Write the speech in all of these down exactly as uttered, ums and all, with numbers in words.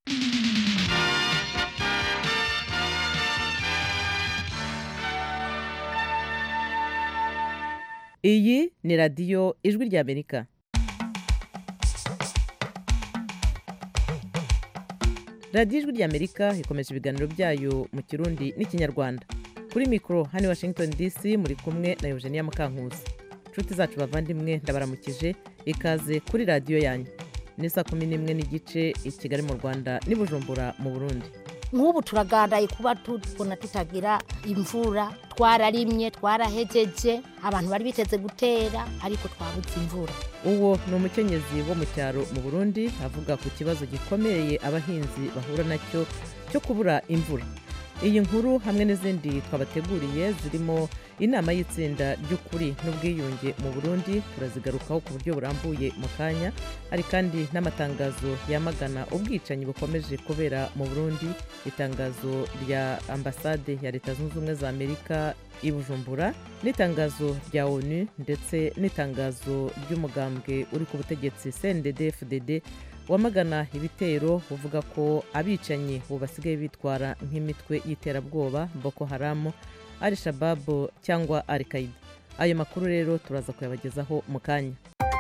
Iyi ni radiyo ijwi ry'Amerika. radiyo ijwi ry'Amerika ikomeje ibiganiro byayo mu Kirundi n'Ikinyarwanda. Kuri mikoro hano Washington D C muri kumwe na Eugenia Mukankusi. Nshuti zacu bavandimwe ndabaramukije, ikaze kuri radiyo yanyu. Ni saa kumi n'imwe n'igice i Kigali mu Rwanda n'i Bujumbura mu Burundi. Nk'ubu turagandaye kuba tubona tutagira imvura, twararimye twarahejeje, abantu bari biteze gutera ariko twabuze imvura. Uwo ni umukenyezi wo mu cyaro mu Burundi avuga ku kibazo gikomeye abahinzi bahura nacyo cyo kubura imvura. Iyi nkuru hamwe n'izindi twabateguriye zirimo inama y'itsinda ry'ukuri n'ubwiyunge mu Burundi turazigarukaho ku buryo burambuye mu kanya. Hari kandi n'amatangazo yamagana ubwicanyi bukomeje kubera mu Burundi, itangazo rya ambasade ya Leta Zunze Ubumwe za Amerika i Bujumbura, n'itangazo rya ONU ndetse n'itangazo ry'umugambwe uri ku butegetsi C N D D F D D wamagana ibitero uvuga ko abicanyi ubu basigaye bitwara nk'imitwe y'iterabwoba Boko Haram, Al-Shabaab cyangwa Al-Qaeda. Ayo makuru rero turaza kuyabagezaho mu kanya.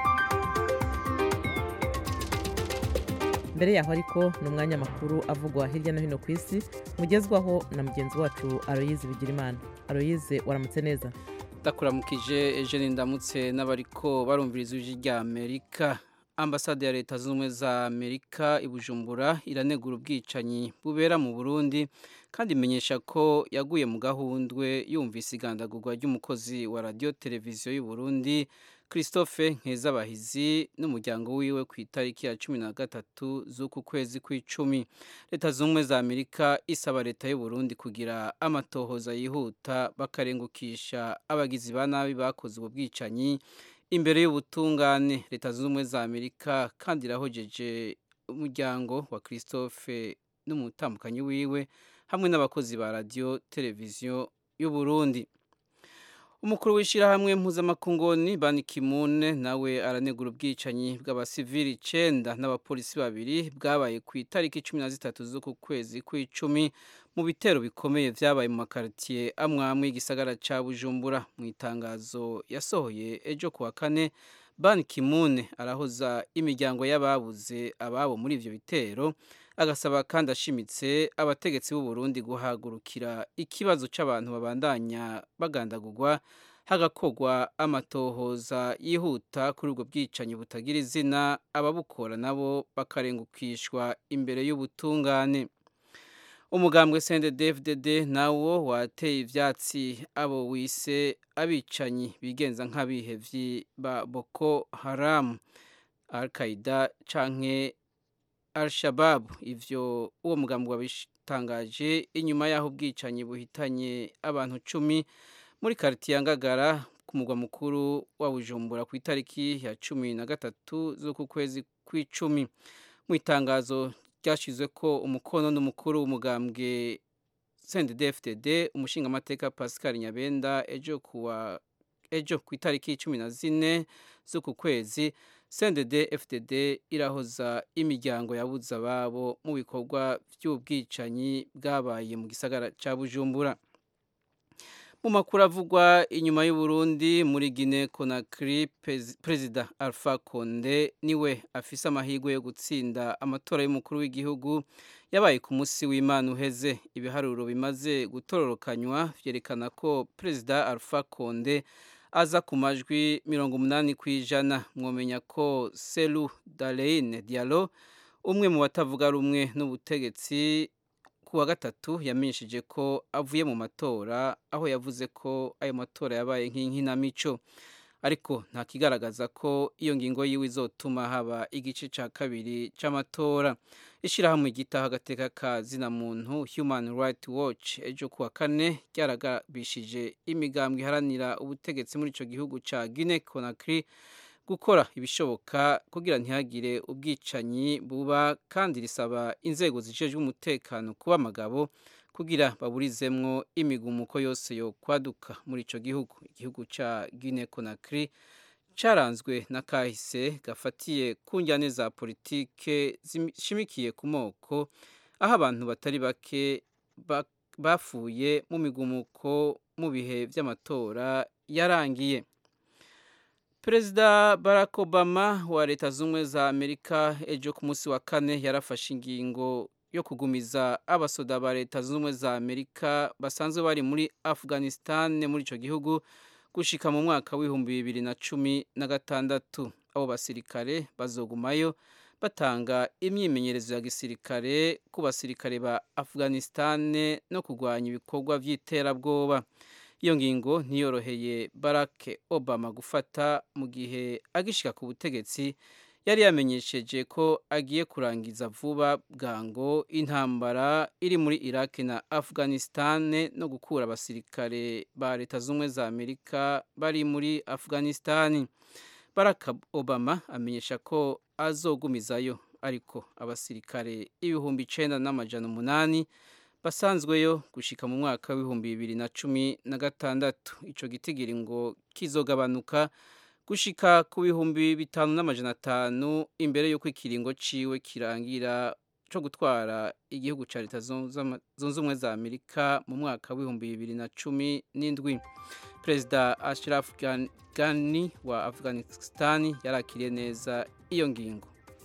Mbere yaho ariko ni umwanya makuru avugwa hirya no hino ku isi mugezwaho na mugenzi wacu Aloyize Bigirimana. Aloyize, waramutse neza? Ndakuramukije Eugene, ndamutse n'abariko barumviriza ijwi rya Amerika. Ambasade ya Leta Zunze Ubumwe za Amerika i Bujumbura iranegura ubwicanyi bubera mu Burundi kandi imenyesha ko yaguye mu gahundwe yumvise igandagurwa ry'umukozi wa radio televiziyo y'u Burundi Christophe Nkezabahizi n'umuryango wiwe ku itariki ya cumi na gatatu z'uku kwezi kw'icumi. Leta Zunze Ubumwe za Amerika isaba Leta y'u Burundi kugira amatohoza yihuta bakarengukisha abagizi ba nabi bakoze ubu bwicanyi imbere y'ubutungane. Leta Zunze Ubumwe za Amerika kandi irahojeje umuryango wa Christophe n'umutambukanyi wiwe hamwe n'abakozi ba radio televiziyo y'u Burundi. Umukuru w'ishirahamwe mpuzamakungu Ban Ki-moon nawe aranegura ubwicanyi bw'abasivili icenda n'abapolisi babiri bwabaye ku itariki cumi na zitatu z'uku kwezi kw'icumi mu bitero bikomeye vyabaye mu makartier amwamwe y'igisagara ca Bujumbura. Mu itangazo yasohoye ejo kuwa kane, Ban Ki-moon arahoza imiryango y'ababuze ababo muri ivyo bitero, agasaba kandi ashimitse abategetsi b'u Burundi guhagurukira ikibazo c'abantu babandanya bagandagurwa, hagakogwa amatohoza yihuta kuri ubwo bwicanyi butagira izina, ababukora nabo bakarengukishwa imbere y'ubutungane. Umugambwe C N D D F D D nawo wateye ivyatsi abo wise abicanyi bigenza nk'abihevyi ba Boko Haram, Al-Qaeda canke Al-Shabaab. Ivyo uwo mugambwe wabitangaje inyuma yaho ubwicanyi buhitanye abantu cumi muri quartier ya Ngagara ku mugwa mukuru wa Bujumbura ku itariki ya cumi na gatatu z'uku kwezi kw'icumi. Mu itangazo ryashizwe ko umukono n'umukuru w'umugambwe C N D D F D D umushinga amateka Pascal Nyabenda ejo kuwa ejo ku itariki cumi na zine z'uku kwezi, C N D D F D D irahoza imiryango yabuze ababo mu bikorwa by'ubwicanyi bwabaye mu gisagara ca Bujumbura. Mu makuru avugwa inyuma y'u Burundi, muri Guinea Conakry, Perezida Alpha Condé niwe afise amahirwe yo gutsinda amatora y'umukuru w'igihugu yabaye ku munsi w'Imana uheze. Ibiharuro bimaze gutororokanywa vyerekana ko Perezida Alpha Condé aza ku majwi mirongo umunani kw'ijana. Mwomenya ko Cellou Dalein Diallo, umwe mu batavuga rumwe n'ubutegetsi, kuwa gatatu yamenyesheje ko avuye mu matora, aho yavuze ko ayo matora yabaye nk'inkinamico, ariko nta kigaragaza ko iyo ngingo yiwe izotuma haba igice ca kabiri c'amatora. Ishirahamwe gitaha agateka ka zina muntu Human Rights Watch ejo kuwa kane ryaragabishije imigambwe iharanira ubutegetsi muri ico gihugu ca Guinea Conakry gukora ibishoboka kugira ntihagire ubwicanyi buba, kandi risaba inzego zijejwe umutekano kuba amagabo kugira baburizemwo imigumuko yose yo kwaduka muri ico gihugu. Igihugu ca Guinea Conakry caranzwe na kahise gafatiye ku njyane za politike zishimikiye ku moko aho abantu batari bake bafuye mu migumuko mu bihe vy'amatora yarangiye. Perezida Barack Obama wa Leta Zunze za Amerika ejo ku munsi wa kane yarafashe ingingo yo kugumiza abasoda ba Leta Zunze za Amerika basanzwe bari muri Afghanistan muri ico gihugu gushika mu mwaka w'ibihumbi bibiri na cumi na gatandatu. Abo basirikare bazogumayo batanga imyimenyerezo ya gisirikare ku basirikare ba Afghanistan no kugwanya ibikorwa vy'iterabwoba. Iyo ngingo ntiyoroheye Barack Obama gufata mu gihe agishika ku butegetsi yari yamenyesheje ko agiye kurangiza vuba bwango intambara iri muri Iraq na Afghanistan no gukura abasirikare ba Leta Zunze za Amerika bari muri Afghanistan. Barack Obama amenyesha ko azogumizayo ariko abasirikare ibihumbi icenda n'amajana umunani basanzweyo gushika mu mwaka w'ibihumbi bibiri na cumi na gatandatu. Ico gitigiri ngo kizogabanuka gushika ku bihumbi bitanu n'amajana atanu imbere y'uko ikiringo ciwe kirangira co gutwara igihugu ca Leta Zunze Ubumwe za Amerika mu mwaka w'ibihumbi bibiri na cumi n'indwi. Perezida Ashraf Ghani wa Afghanistan yarakiriye neza iyo ngingo.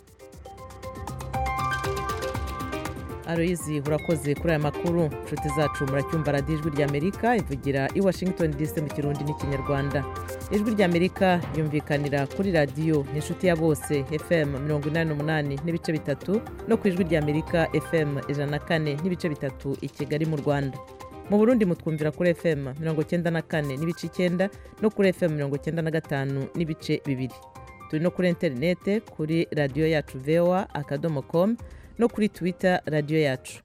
Aloyizi urakoze kuri aya makuru. Nshuti zacu muracyumva radiyo ijwi ry'Amerika ivugira i Washington D C mu Kirundi n'Ikinyarwanda. Ijwi ry'Amerika yumvikanira kuri radiyo inshuti ya bose F M mirongo inani n'umunani n'ibice bitatu no ku ijwi ry'Amerika F M ijana na kane n'ibice bitatu i Kigali mu Rwanda. Mu Burundi mutwumvira kuri F M mirongo icyenda na kane n'ibice icyenda no kuri F M mirongo icyenda na gatanu n'ibice bibiri. Turi no kuri interinete kuri radiyo yacu V O A akadomo com no kuri Twitter radio yacu.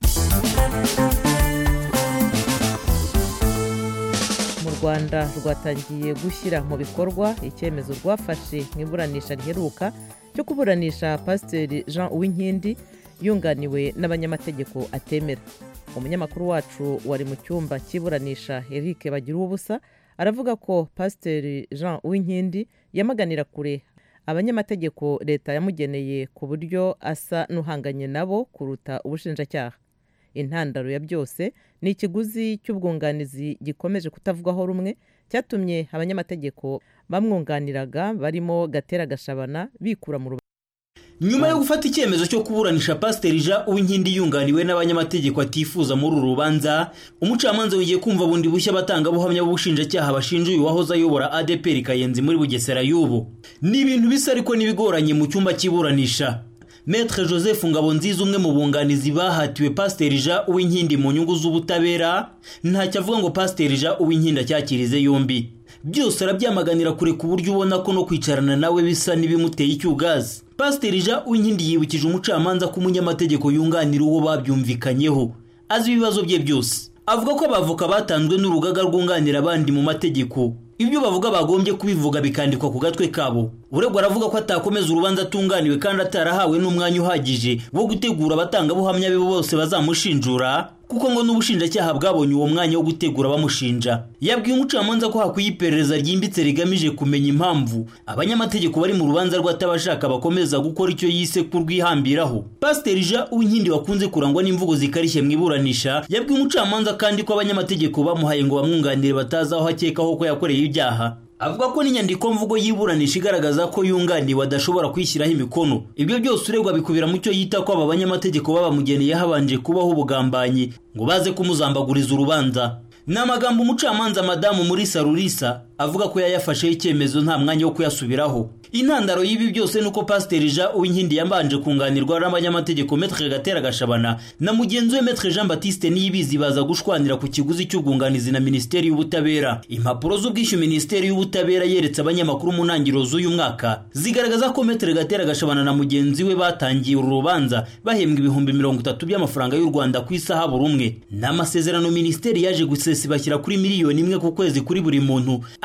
Mu Rwanda rwatangiye gushyira mu bikorwa icyemezo rwafashe mu iburanisha riheruka cyo kuburanisha Pasiteri Jean Uwinkindi yunganiwe n'abanyamategeko atemera. Umunyamakuru wacu wari mu cyumba cy'iburanisha Eric Bagiruwubusa aravuga ko Pasiteri Jean Uwinkindi yamaganira kure abanyamategeko leta yamugeneye ku buryo asa n'uhanganye nabo kuruta ubushinjacyaha. Intandaro ya byose ni ikiguzi cy'ubwunganizi gikomeje kutavugwaho rumwe cyatumye abanyamategeko bamwunganiraga barimo Gatera Gashabana bikura mu rubanza. Nyuma yo gufata icyemezo cyo kuburanisha Pasiteri Jean Uwinkindi yunganiwe n'abanyamategeko atifuza muri uru rubanza, umucamanza wigiye kumva bundi bushya batanga buhamya b'ubushinjacyaha bashinja uyu wahoze ayobora A D P R Kayenzi muri Bugesera y'ubu. Ni ibintu bisa ariko nibigoranye mu cyumba cy'iburanisha. Maître Joseph Ngabonziza umwe mu bunganizi bahatiwe Pasiteri Jean Uwinkindi mu nyungu z'ubutabera ntacyo avuga ngo Pasiteri Jean Uwinkindi acyakirize yombi. Byose arabyamaganira kure ku buryo ubona ko no kwicarana nawe bisa n'ibimuteye icyugazi. Pasiteri Jean Uwinkindi yibukije umucamanza ko umunyamategeko yunganira uwo babyumvikanyeho azi ibibazo bye byose. Avuga ko abavoka batanzwe n'urugaga rwunganira abandi mu mategeko ibyo bavuga bagombye kubivuga bikandikwa ku gatwe kabo. Uregwa aravuga ko atakomeza urubanza atunganiwe kandi atarahawe n'umwanya uhagije wo gutegura abatanga buhamya be bose bazamushinjura, kuko ngo n'ubushinjacyaha bwabonye uwo mwanya wo gutegura bamushinja. Yabwiye umucamanza ko hakwiye iperereza ryimbitse rigamije kumenya impamvu abanyamategeko bari mu rubanza rw'atabashaka bakomeza gukora icyo yise kurwihambiraho. Pasiteri Jean Uwinkindi wakunze kurangwa n'imvugo zikarishye mu iburanisha yabwiye umucamanza kandi ko abanyamategeko bamuhaye ngo bamwunganire batazi aho akekaho ko yakoreye ibyaha. Avuga ko n'inyandiko mvugo y'iburanisha igaragaza ko yunganiwe adashobora kwishyiraho imikono. Ibyo byose uregwa bikubira mu cyo yita ko aba banyamategeko babamugeneye habanje kubaho ubugambanyi ngo baze kumuzambaguriza urubanza. N'amagambo umucamanza Madamu Murisa Rurisa avuga ko yayafasheho icyemezo nta mwanya wo kuyasubiraho. Intandaro y'ibi byose nuko Pasiteri Jean Uwinkindi yambanje kunganirwa n'abanyamategeko Maître Gatera Gashabana na mugenzi we Maître Jean Baptiste Niyibizi baza gushwanira ku kiguzi cy'ubwunganizi na Minisiteri y'Ubutabera. Impapuro z'ubwishyu Minisiteri y'Ubutabera yeretse abanyamakuru mu ntangiriro z'uyu mwaka zigaragaza ko Maître Gatera Gashabana na mugenzi we batangiye uru rubanza bahembwa ibihumbi mirongo itatu by'amafaranga y'u Rwanda ku isaha buri umwe. N'amasezerano Minisiteri yaje gusesa bashyira kuri miliyoni imwe ku kwezi kuri buri muntu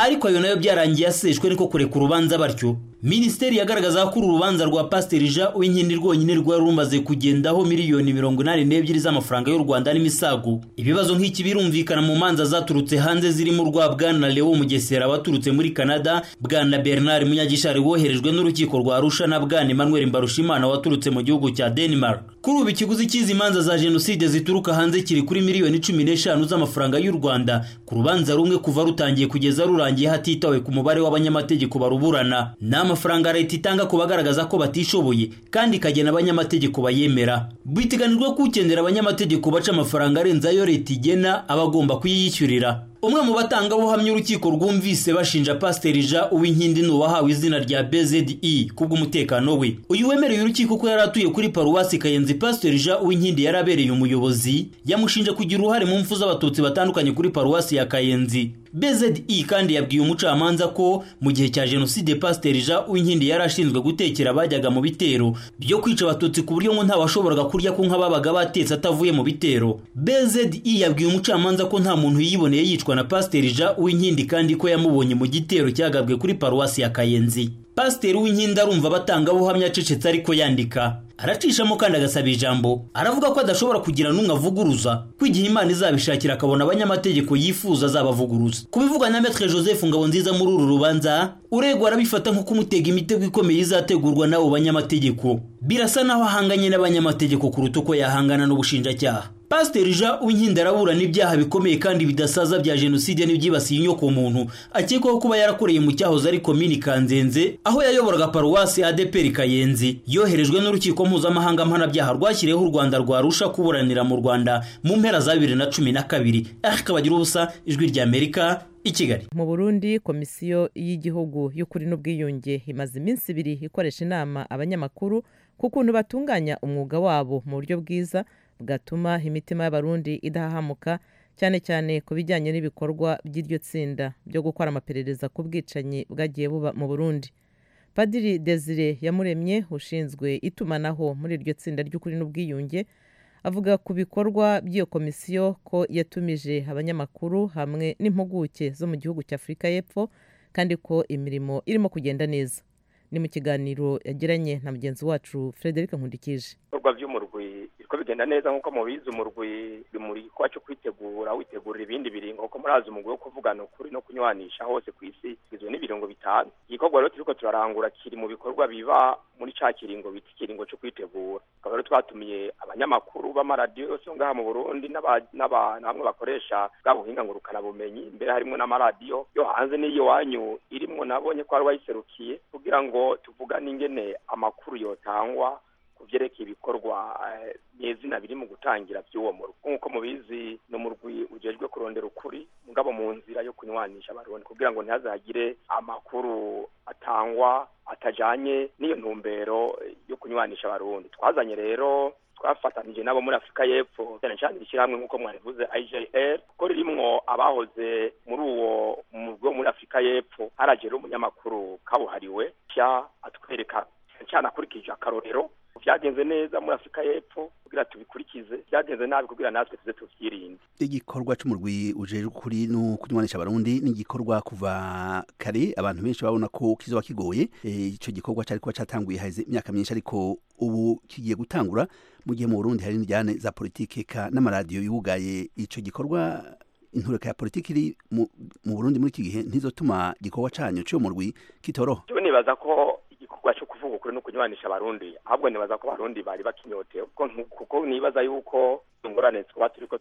ariko ayo nayo byarangiye aseshwe niko kureka urubanza batyo. Minisiteri yagaragaza ko uru rubanza rwa Pasiteri Jean Uwinkindi rwonyine rwari rumaze kugendaho miliyoni mirongo inani n'ebyiri z'amafaranga y'u Rwanda n'imisago. Ibibazo nk'iki birumvikana mu manza zaturutse hanze zirimo urwa Bwana Leo Mugesera waturutse muri Canada, Bwana Bernard Munyagishari woherejwe n'urukiko rwa Arusha na Bwana Emmanuel Mbarushimana waturutse mu gihugu cya Denmark. Kuri ubu ikiguzi cy'izi manza za jenoside zituruka hanze kiri kuri miliyoni cumi n'eshanu z'amafaranga y'u Rwanda ku rubanza rumwe kuva rutangiye kugeza rurangiye hatitawe ku mubare w'abanyamategeko baruburana. N'amafaranga leta itanga ku bagaragaza ko batishoboye kandi ikagena abanyamategeko bayemera. Biteganijwe ko ukenera abanyamategeko baca amafaranga arenze ayo leta igena abagomba kuyishyurira. Umwe mu batanga buhamya urukiko rwumvise bashinja Pasiteri Jean Uwinkindi n'uwahawe izina rya B Z I kubw'umutekano we. Uyu wemereye urukiko ko yaratuye kuri paruwasi Kayenzi Pasiteri Jean Uwinkindi yarabereye umuyobozi, yamushinja kugira uruhare mu mfu z'abatutsi batandukanye kuri paruwasi ya Kayenzi. B Z I kandi yabwiye umucamanza ko mu gihe cya jenoside Pasiteri Jean Uwinkindi yarashinzwe gutekera abajyaga mu bitero byo kwica abatutsi ku buryo ngo nta washoboraga kurya ko nk'ababaga batetse atavuye mu bitero. B Z I yabwiye umucamanza ko nta muntu yiboneye yicwa na Pasiteri Jean Uwinkindi kandi ko yamubonye mu gitero cyagabwe kuri paruwasi ya Kayenzi. Pasiteri Uwinkindi arumva batanga buhamya acecetse ariko yandika. Aracishamo kandi agasaba ijambo. Aravuga ko adashobora kugira n'umwe avuguruza, ko igihe Imana izabishakira akabona abanyamategeko yifuza azabavuguruza. Kubivugwa na Maître Joseph Ngabonziza muri uru rubanza, uregwa arabifata nko kumutega imitego ikomeye izategurwa n'abo banyamategeko. Birasa naho ahanganye n'abanyamategeko kuruta uko yahangana n'ubushinjacyaha. Pasiteri Jean Uwinkindi araburana ibyaha bikomeye kandi bidasaza bya jenoside n'ibyibasiye inyoko muntu, akekwaho kuba yarakoreye mu cyahoze ari komini Kanzenze aho yayoboraga paruwasi A D P R Kayenzi. Yoherejwe n'urukiko mpuzamahanga mpanabyaha rwashyiriyeho u Rwanda rwa Arusha kuburanira mu Rwanda mu mpera za bibiri na cumi na kabiri. Akabagira ubusa, Ijwi rya Amerika, i Kigali. Mu Burundi, komisiyo y'igihugu y'ukuri n'ubwiyunge imaze iminsi ibiri ikoresha inama abanyamakuru ku kuntu batunganya umwuga wabo mu buryo bwiza bwatuma imitima y'abarundi idahahamuka, cyane cyane ku bijyanye n'ibikorwa by'iryo tsinda byo gukora amaperereza ku bwicanyi bwagiye buba mu Burundi. Padiri Desire Yamuremye ushinzwe itumanaho muri iryo tsinda ry'ukuri n'ubwiyunge avuga ku bikorwa by'iyo komisiyo ko yatumije abanyamakuru hamwe n'impuguke zo mu gihugu cya Afurika y'Epfo kandi ko imirimo irimo kugenda neza. Ni mu kiganiro yagiranye na mugenzi wacu Frederic Nkundikije. Ibikorwa by'umurwi ko bigenda neza nkuko mubizi, umurwi muri kwacu kwitegura witegura ibindi biringo kuko murazi umugwi wo kuvugana ukuri no kunywanisha hose ku isi kizwe n'ibiringo bitanu. Igikorwa rero turiko turarangura kiri mu bikorwa biba muri ca kiringo biti kiringo cyo kwitegura. Akaba rero twatumiye abanyamakuru b'amaradiyo yose ngaha mu Burundi n'abantu bamwe bakoresha bwa buhinga ngurukana bumenyi, mbere harimo n'amaradiyo yo hanze n'iyo wanyu irimwo nabonye ko ari wayiserukiye kugira ngo tuvugane ingene amakuru yotangwa kuvyerekeye ibikorwa nyezina biri mu gutangira by'uwo murwi. Nkuko mubizi no murwi ujejwe kurondera ukuri mugabo mu nzira yo kunywanisha abarundi kugira ngo ntihazagire amakuru atangwa atajanye n'iyo ntumbero yo kunywanisha abarundi. Twazanye rero twafatanije nabo muri Afurika y'Epfo cyane cyane ishyirahamwe nkuko mwarivuze I J R ko ririmwo abahoze muri uwo murwi muri Afurika y'Epfo. Haraje rero umunyamakuru kabuhariwe cya atwereka cyane akurikije akarorero byagenze neza muri Afurika y'Epfo kugira tubikurikize, byagenze nabi kugira natwe tuze tuvyirinde. Igikorwa c'umurwi ujeje kuri no kunywanisha abarundi ni igikorwa kuva kare abantu benshi babona ko kizoba kigoye. Ico gikorwa cyari kuba catanguye haize imyaka myinshi ariko ubu kigiye gutangura mu gihe mu Burundi hari n'ijyane za politike ka n'amaradiyo yugaye. Ico gikorwa intureka ya politiki iri mu Burundi muri iki gihe ntizotuma gikorwa canyu cyo murwi kitoroha. Cyo nibaza ko igikorwa cyo kuvuga ukuri no kunywanisha abarundi ahubwo nibaza ko abarundi bari bakinyotewe kuko nibaza yuko ingorane twa turiko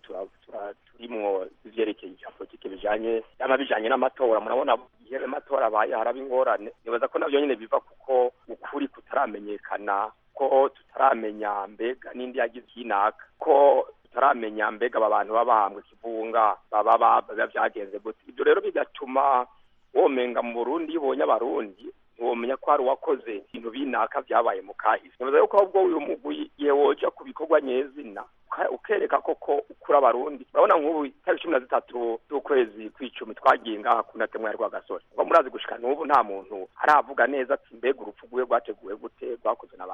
turimwo ivyerekeye ya politiki bijanye yama bijanye n'amatora. Murabona igihe amatora abaye haraba ingorane, nibaza ko navyo nyene biva kuko ukuri kutaramenyekana, ko tutaramenya mbega n'indi yagize inaka, ko tutaramenya mbega abantu babambwe kivunga baba bavyagenze gute. Ibyo rero bigatuma womenga mu Burundi ibonye abarundi womenya ko ari wakoze ibintu binaka byabaye mu kahise. Nibaza yuko ubwo uyu mugwi yewoja ku bikorwa nyezina ukereka koko ukura abarundi. Urabona nk'ubu tariki cumi na zitatu z'ukwezi kw'icumi twagiye ngaha kuna temwe ya Rwagasore, ngo murazi gushika n'ubu nta muntu aravuga neza ati mbega urupfu rwe rwateguwe gute rwakozwe n'abandi.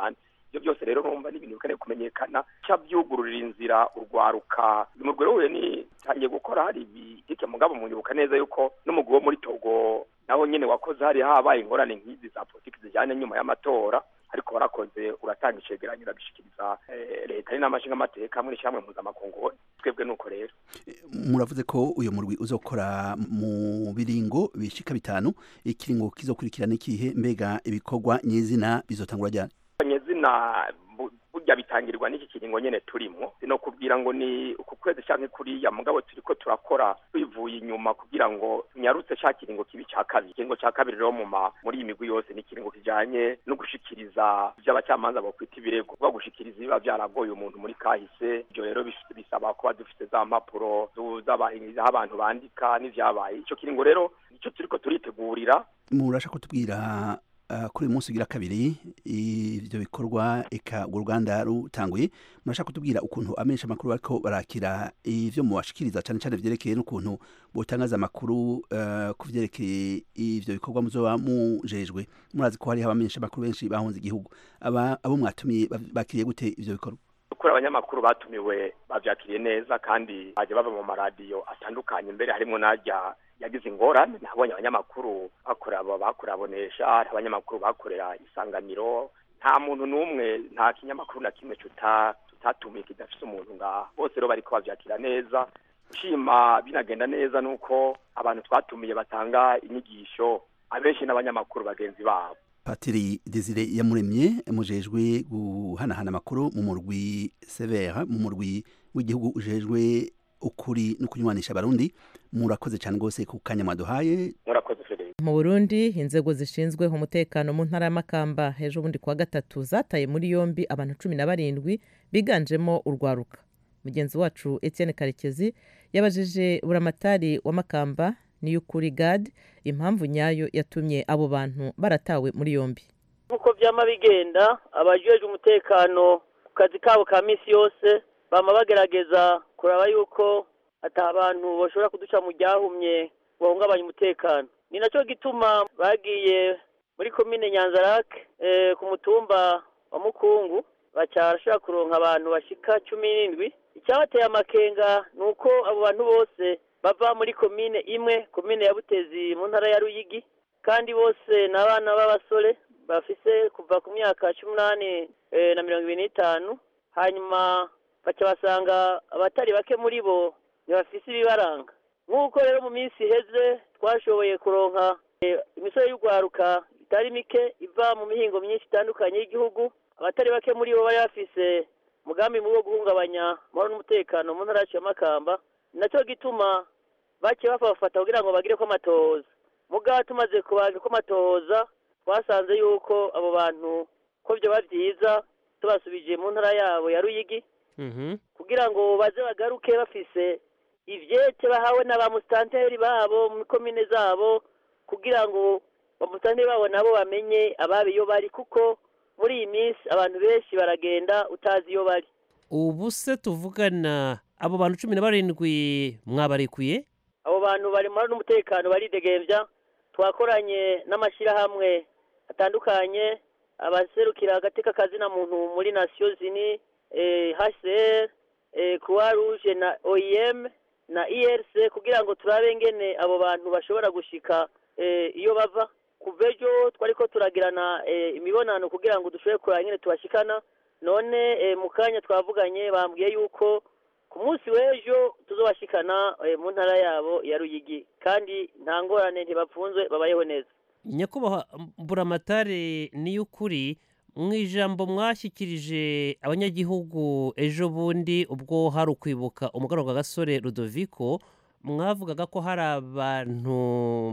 ibyo byose rero numva n'ibintu bikeneye kumenyekana cyabyugururira inzira urwaruka mu rwego ni tangiye gukora hari ibitike mugabo munyibuka neza yuko n'umugwi wo muri Togo naho nyene wakoze hari habaye ingorane nk'izi za politiki zijyanye nyuma y'amatora ariko barakoze uratanga icegeranyo uragishikiriza leta n'amashinga amateka muri shamwe mpuzamakungu twebwe nuko rero muravuze ko uyo murwi uzokora mu biringo bishika bitanu ikiringo kizokurikirana ikihe mbega ibikorwa nyezina bizotangura ryari nyezina burya bitangirwa n'iki kiringo nyene turimo no kubwira ngo ni ku kwezi canke kuriya mugabo turiko turakora bivuye inyuma kugira ngo nyarutse ca kiringo kibi ca kabiri kiringo ca kabiri rero mu muri imigwi yose ni kiringo kijanye no gushikiriza by'abacamanza bo kwita ibirego bwo gushikiriza biba byaragoye umuntu muri kahise ibyo rero bisaba kuba dufite za mpapuro z'abahingiza abantu bandika n'ivyabaye ico kiringo rero nico turiko turitegurira murasha kutubwira Uh, kuri uyu munsi ugira kabiri ivyo bikorwa eka uruganda rutanguye murashaka kutubwira ukuntu amenyesha amakuru ariko barakira ivyo mubashikiriza cyane cyane vyerekeye n'ukuntu botangaza amakuru uh, ku vyerekeye ivyo bikorwa muzoba mujejwe murazi ko hari abamenyesha amakuru benshi bahunze igihugu aba abo mwatumiye bakiriye gute ivyo bikorwa kuri abanyamakuru batumiwe bavyakiriye neza kandi baje bava mu maradiyo atandukanye mbere harimo najya yagize ingorane nabonye abanyamakuru bakora abo bakurabonesha abanyamakuru bakorera isanganiro nta muntu numwe nta kinyamakuru na kimwe cuta tutatumiye kidafise umuntu nga bose rero bariko bavyakira neza ushima binagenda neza nuko abantu twatumiye batanga inyigisho abenshi n'abanyamakuru bagenzi babo Patiri Desire Yamuremye mujejwe guhanahana amakuru mu murwi Severa mu murwi w'igihugu ujejwe ukuri no kunywanisha abarundi murakoze cyane gose ku kanya mwaduhaye murakoze Frederic mu Burundi inzego zishinzwe umutekano mu ntara y'Amakamba hejo bundi kwa gatatu zataye muri yombi abantu cumi na barindwi biganjemo urwaruka mugenzi wacu Etienne Karekezi yabajije buramatari wa Makamba Niyukuri Gad impamvu nyayo yatumye abo bantu baratawe muri yombi uko byama bigenda abajeje umutekano ku kazi kabo ka misi yose bama bagerageza kuraba yuko ata abantu bashobora kuduca mu ryahumye bahungabanya umutekano ni naco gituma bagiye muri komine Nyanzarake e, ku mutumba wa Mukungu bacarashaka kuronka abantu bashika cumi n'indwi icyabateye amakenga nuko abo bantu bose bava muri komine imwe komine ya Butezi mu ntara ya Ruyigi kandi bose n'abana b'abasore bafise kuva ku myaka cumi n'umunani e, na mirongo ibiri n'itanu hanyuma baca basanga abatari bake muri bo ntibafise ibibaranga nk'uko rero mu minsi iheze twashoboye kuronka e, imisoro y'urwaruka itari mike iva mu mihingo myinshi itandukanye y'igihugu abatari bake muri bo bari bafise mugambi mu wo guhungabanya amahoro n'umutekano mu ntara ya Makamba naco gituma bake bafafata kugira ngo bagire ko amatohoza muga tumaze kubaga ko amatohoza twasanze yuko abo bantu ko byo bavyiza tubasubije mu ntara yabo ya Ruyigi mhm kugira ngo baze bagaruke bafise ivyete bahawe n'abamustanteri babo mu komine zabo kugira ngo abamustanteri babo nabo bamenye ababiyo bari kuko muri iyi minsi abantu benshi baragenda utazi iyo bari ubu se tuvugana abo bantu cumi na barindwi mwabarekuye abo bantu bari mu n'umutekano baridegembya twakoranye n'amashirahamwe atandukanye abaserukira agateka kazina muntu muri Nations Unies eh H C R eh Croix Rouge na O I M na I R C kugira ngo turabe ngene abo bantu bashobora gushika eh iyo bava kuvejo twariko turagirana eh, imibonano kugira ngo dushobore kuranya nyene tubashikana none eh, mukanya twavuganye bambwiye yuko ku munsi w'ejo tuzobashikana eh, mu ntara yabo ya Ruyigi kandi nta ngorane ntibapfunzwe babayeho neza nyakubahwa buramatare Niyukuri mu ijambo mwashyikirije abanyagihugu ejo bundi ubwo hari ukwibuka umuganwa gasore Rudoviko mwavugaga ko hari abantu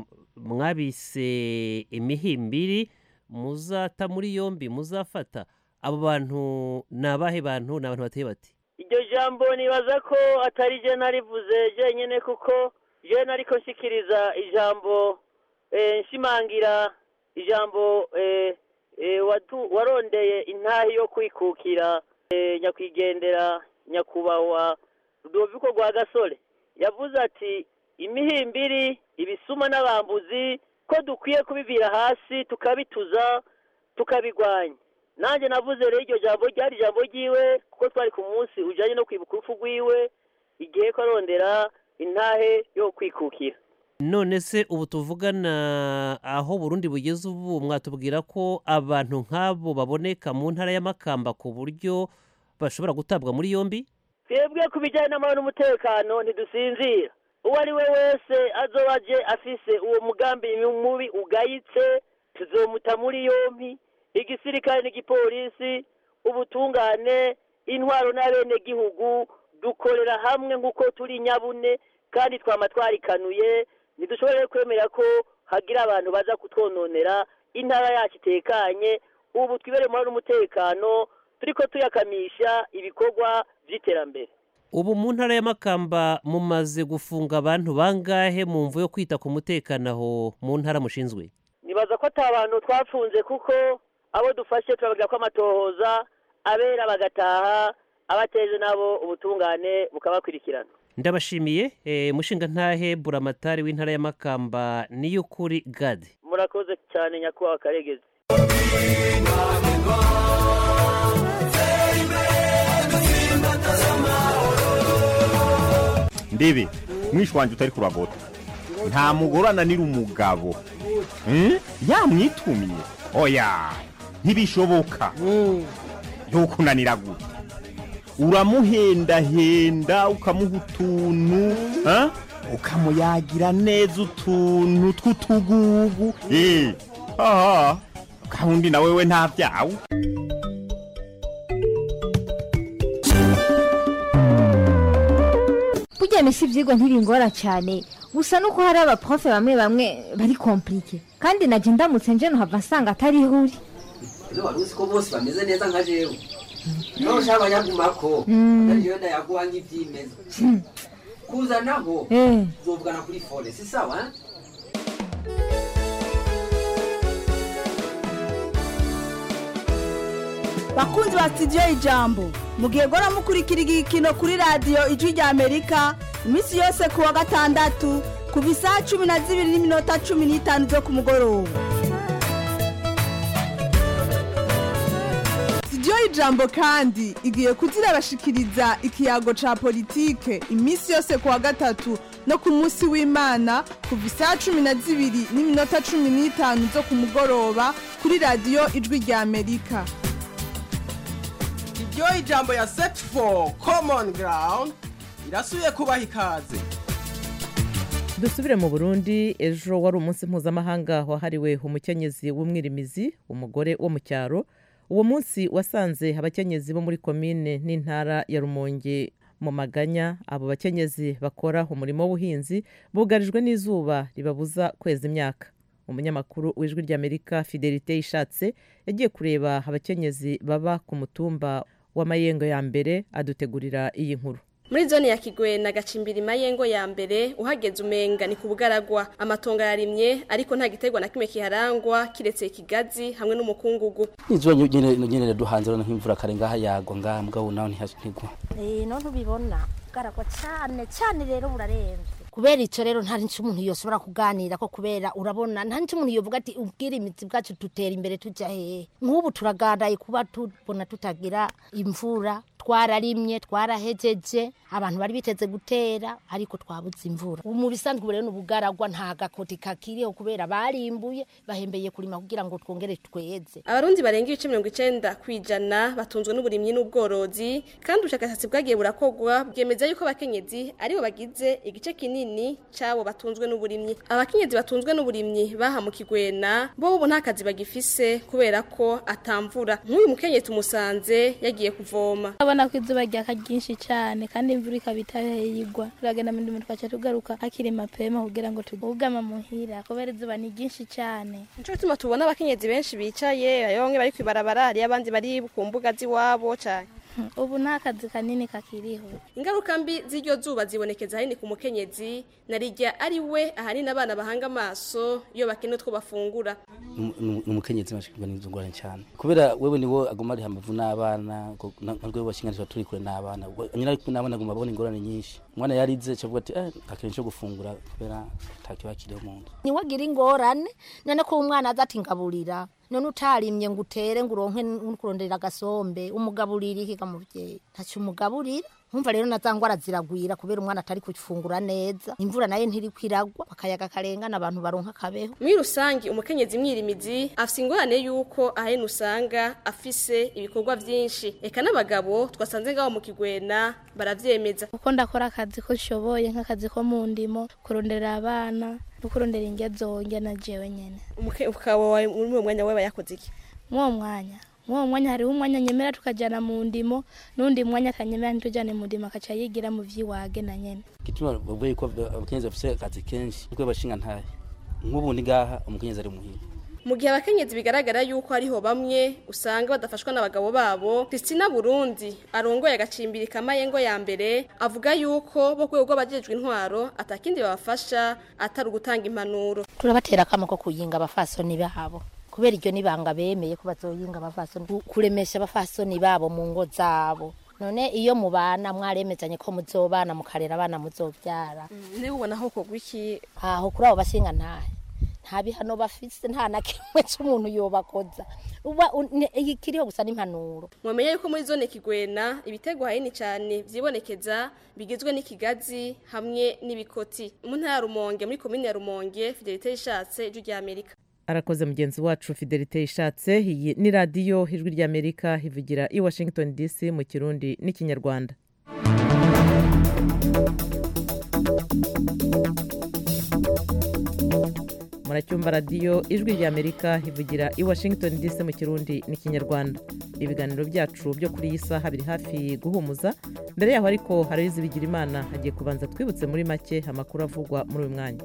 mwabise imihimbiri muzata muri yombi muzafata abo bantu nabahe bantu n'abantu bateye bati iryo jambo nibaza ko atari je narivuze jenyene kuko je nariko nshikiriza ijambo eh, nshimangira ijambo eh, eh, watu warondeye intahi yo kwikukira eh, nyakwigendera nyakubahwa Rudoviko rwa gasore yavuze ati imihimbiri ibisuma n'abambuzi ko dukwiye kubibira hasi tukabituza tukabigwanya nanjye navuze rero iryo jambo ryari ijambo ryiwe kuko twari ku munsi ujyanye no kwibuka urupfu rwiwe igihe ko arondera intahe yo kwikukira. none se ubu tuvugana aho Burundi bugeze ubu mwatubwira ko abantu nk'abo baboneka mu ntara y'Amakamba ku buryo bashobora gutabwa muri yombi? twebwe ku bijyanye n'amahoro n'umutekano ntidusinzira. uwo ari we wese azoba aje afise uwo mugambi mubi ugayitse tuzomuta muri yombi. igisirikare n'igipolisi, ubutungane, intwaro n'abenegihugu dukorera hamwe nk'uko turi nyabune kandi twama twarikanuye. ntidushobora kwemera ko hagira abantu baza kutwononera intara yacu itekanye. ubu twibere muri umutekano turiko tuyakamisha ibikorwa by'iterambere. ubu mu ntara y'Amakamba mumaze gufunga abantu bangahe mu mvu yo kwita ku mutekano aho mu ntara mushinzwe? nibaza ko ata bantu twapfunze kuko abo dufashe turabagira ko amatohoza abera bagataha, abateje nabo ubutungane bukabakurikirana. ndabashimiye eh, mushinga ntahe Buramatari w'intara y'Amakamba Niyukuri Gade. murakoze cyane nyakubahwa Karegezi. ndebe mwishi wanje utari kuragota nta mugore ananira umugabo hmm? yamwitumye oya ntibishoboka yokunanira gute uramuhendahenda ukamuha utuntu ukamuyagira neza utuntu tw'utugugu eh aha kandi na wewe nta byawe. burya mesi ivyigwa ntibingora cyane gusa nuko hari abaprofe bamwe bamwe bari komplike kandi naje ndamutse nje no hava nsanga atari huri. Ino waruzi ko bose bameze neza nka jewe. No shaba yagumako. Ndaje ndayaguha nk'ivyimeza. Kuza naho zovugana kuri fone si sawa? Bakunzi ba studio Ijambo mugiye gora mukurikira igikino kuri radio Ijwi rya Amerika imisi yose kuwa gatandatu kuva isaha cumi na zibiri n'iminota cumi n'itanu zo ku mugoroba. Studio Ijambo kandi igiye kuzira bashikiriza ikiyago ca politike imisi yose kuwa gatatu no ku munsi w'Imana kuva isaha cumi na zibiri n'iminota cumi n'itanu zo ku mugoroba kuri radio Ijwi rya Amerika. Studio Ijambo ya Set for Common Ground irasuye kubaha ikaze. dusubire mu Burundi. ejo wari umunsi mpuzamahanga wahariwe umukenyezi w'umwirimizi umugore wo mu cyaro. uwo munsi wasanze abakenyezi bo muri komine n'intara ya Rumonge mu maganya. abo bakenyezi bakora umurimo w'ubuhinzi bugarijwe n'izuba ribabuza kweza imyaka. umunyamakuru w'Ijwi ry'Amerika Fidelite Ishatse yagiye kureba abakenyezi baba ku mutumba wa Mayengo ya mbere adutegurira iyi nkuru. Muri zone ya Kigwena gacimbira Mayengo ya mbere uhageze umenga ni kubugaragwa amatonga yarimye ariko nta giterwa na kimwe kiharangwa kiretse ikigazi hamwe n'umukungugu. Izo nyene nyene duhanze rona nk'imvura karenga hayagwa nga mugabo naho ntihashigwa. Eh no ntubibona garagwa cyane cyane rero burarenze. Kubera ico rero nta n'icyo umuntu yosobora kuganira ko kubera urabona nta n'icyo umuntu yovuga ati ubwira imizi bwacu tutera imbere tujya hehe. Nk'ubu turagandaye kuba tubona tutagira imvura twararimye twarahejeje abantu bari biteze gutera ariko twabuze imvura. Mu bisanzwe rero n'ubugaragwa nta gakoti kakiriho kubera barimbuye bahembeye kurima kugira ngo twongere tweze. Abarundi barenga ibice mirongo icenda kwijana batunzwe n'uburimyi n'ubworozi kandi ubushakashatsi bwagiye burakogwa bwemeza yuko abakenyezi aribo bagize igice kinini cabo batunzwe n'uburimyi. Abakenyezi batunzwe n'uburimyi baha mu Kigwena bo ubu nta kazi bagifise kubera ko atamvura. Nk'uyu mukenyezi tumusanze yagiye kuvoma. Abana kwizuba ryaka ryinshi cyane kandi imvura ikabita yigwa. Turagenda mu ndimo twacha tugaruka akiri mapema kugira ngo tugama muhira kubera izuba ni ryinshi cyane. Nico bituma tubona abakenyezi benshi bicaye ayonge bari kwibarabara ari abandi bari ku mbuga ziwabo cyane. Ubu nta kazi kanini kakiriho. Ingaruka mbi z'iryo zuba zibonekeza hanini ku mukenyezi narijya ari we ahanini abana bahanga amaso iyo bakene two bafungura. Umukenyezi bashikirwa n'inzungurane cyane kubera wewe niwo agoma ari hamavu n'abana ntabwo bashinganisha turi kure n'abana nyina ari n'abana agoma babona ingorane nyinshi. Umwana yarize cyavuga ati eh akenshi gufungura kubera takiba kiriho mu nda. Ni wagira ingorane none ko umwana azati ngaburira none utarimye ngo utere ngo uronke n'ukurondera agasombe umugaburira iki kamuvyeyi ntacyo umugaburira nkumva rero nazangwara ziragwira kubera umwana atari kufungura neza imvura naye ntiri kwiragwa akayaga karengana abantu baronka kabeho muri rusangi umukenyezi mwirimizi afise ingorane yuko ahene usanga afise ibikorwa vyinshi eka n'abagabo twasanze ngaho mu Kigwena baravyemeza uko ndakora akazi ko shoboye nk'akazi ko mu ndimo kurondera abana no kurondera indya zonge na jewe nyene umukabo wawe muri mu mwanya wawe yakoze iki mu mwanya mu mwanya hari umwanya nyemera tukajana mu ndimo nundi mwanya atanyemera ntujane mu ndimo akaca yigira mu vyiwage na nyene gituma bavuye ko abakenyezi bafise akazi kenshi kuko bashinga ntahe nk'ubu ndi gaha umukenyezi ari muhira mu gihe abakenyezi bigaragara yuko hariho bamwe usanga badafashwa n'abagabo babo Christina Burundi arongoye agacimbiri kamayengo ya mbere avuga yuko bo kwego bajejwe intwaro atakindi babafasha atari ugutanga impanuro turabatera kama ko kuyinga abafasoni babo kubera iryo nibanga bemeye ko bazoyinga abafasoni kuremesha abafasoni babo mu ngo zabo none iyo mubana mwaremezanye ko muzobana mukarera abana muzovyara ne ubona ho kogwiki aho kuri abo bashinga ntahe nta bihano bafise nta na kimwe cy'umuntu yobakoza uba ikiriho gusa n'impanuro mwamenye yuko muri zone Kigwena ibitego hayini cyane vyibonekeza bigizwe n'ikigazi hamwe n'ibikoti mu ntara ya Rumonge muri komine ya Rumonge Fidelite Ishatse ijwi rya Amerika arakoze mugenzi wacu Fidelite Ishatse iyi ni radio ijwi rya Amerika hivugira i Washington D C mu Kirundi n'ikinyarwanda muracyumva radio ijwi rya Amerika hivugira i Washington D C mu Kirundi n'ikinyarwanda ibiganiro byacu byo kuri iyi saha biri hafi guhumuza mbere yaho ariko harizi bigira imana hagiye kubanza twibutse muri make amakuru avugwa muri uyu mwanya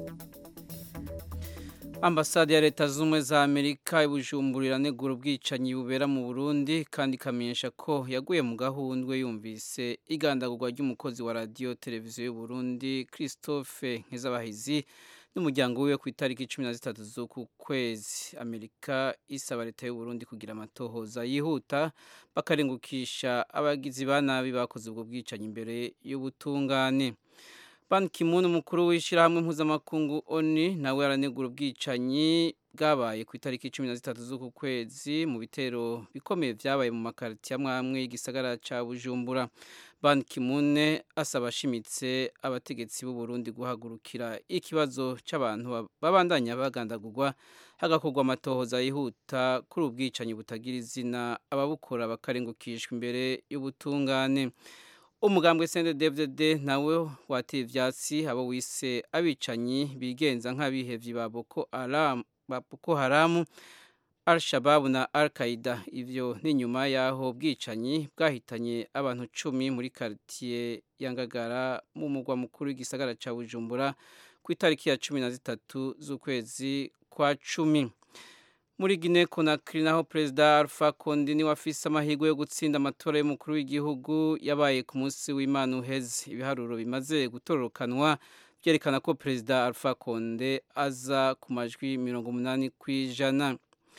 Ambasade ya Leta Zunze za Amerika ibujumbura iranegura ubwicanyi bubera mu Burundi kandi kamenyesha ko yaguye mu gahundwe yumvise igandagurwa ry'umukozi wa radio televiziyo y'u Burundi Christophe Nkezabahizi n'umuryango wiwe ku itariki cumi na zitatu z'uku kwezi. Amerika isaba Leta y'u Burundi kugira amatohoza yihuta bakarengukisha abagizi ba nabi bakoze ubwo bwicanyi imbere y'ubutungane. Ban Ki-moon umukuru w'ishirahamwe mpuzamakungu O N U nawe aranegura ubwicanyi bwabaye ku itariki cumi na zitatu z'uku kwezi mu bitero bikomeye vyabaye mu makariti amwe y'igisagara ca Bujumbura. Ban Ki-moon asaba ashimitse abategetsi b'u Burundi guhagurukira ikibazo c'abantu babandanya bagandagurwa hagakorwa amatohoza yihuta kuri ubwicanyi butagira izina ababukora bakarengukishwa imbere y'ubutungane. Umugambwe C N D D F D D nawe wateye ivyatsi abo wise abicanyi bigenza nk'abihevyi ba Boko Haram ba Boko Haram Al-Shabaab na Al-Qaeda ivyo ni nyuma yaho bwicanyi bwahitanye abantu cumi muri quartier ya Ngagara mu mugwa mukuru w'igisagara ca Bujumbura ku itariki ya cumi na zitatu z'ukwezi kwa cumi. Muri Guinea Conakry naho Perezida Alpha Condé ni wafise amahirwe yo gutsinda amatora y'umukuru w'igihugu yabaye ku munsi w'Imana uheze. Ibiharuro bimaze gutororokanwa byerekana ko Perezida Alpha Condé aza ku majwi mirongo umunani kw'ijana.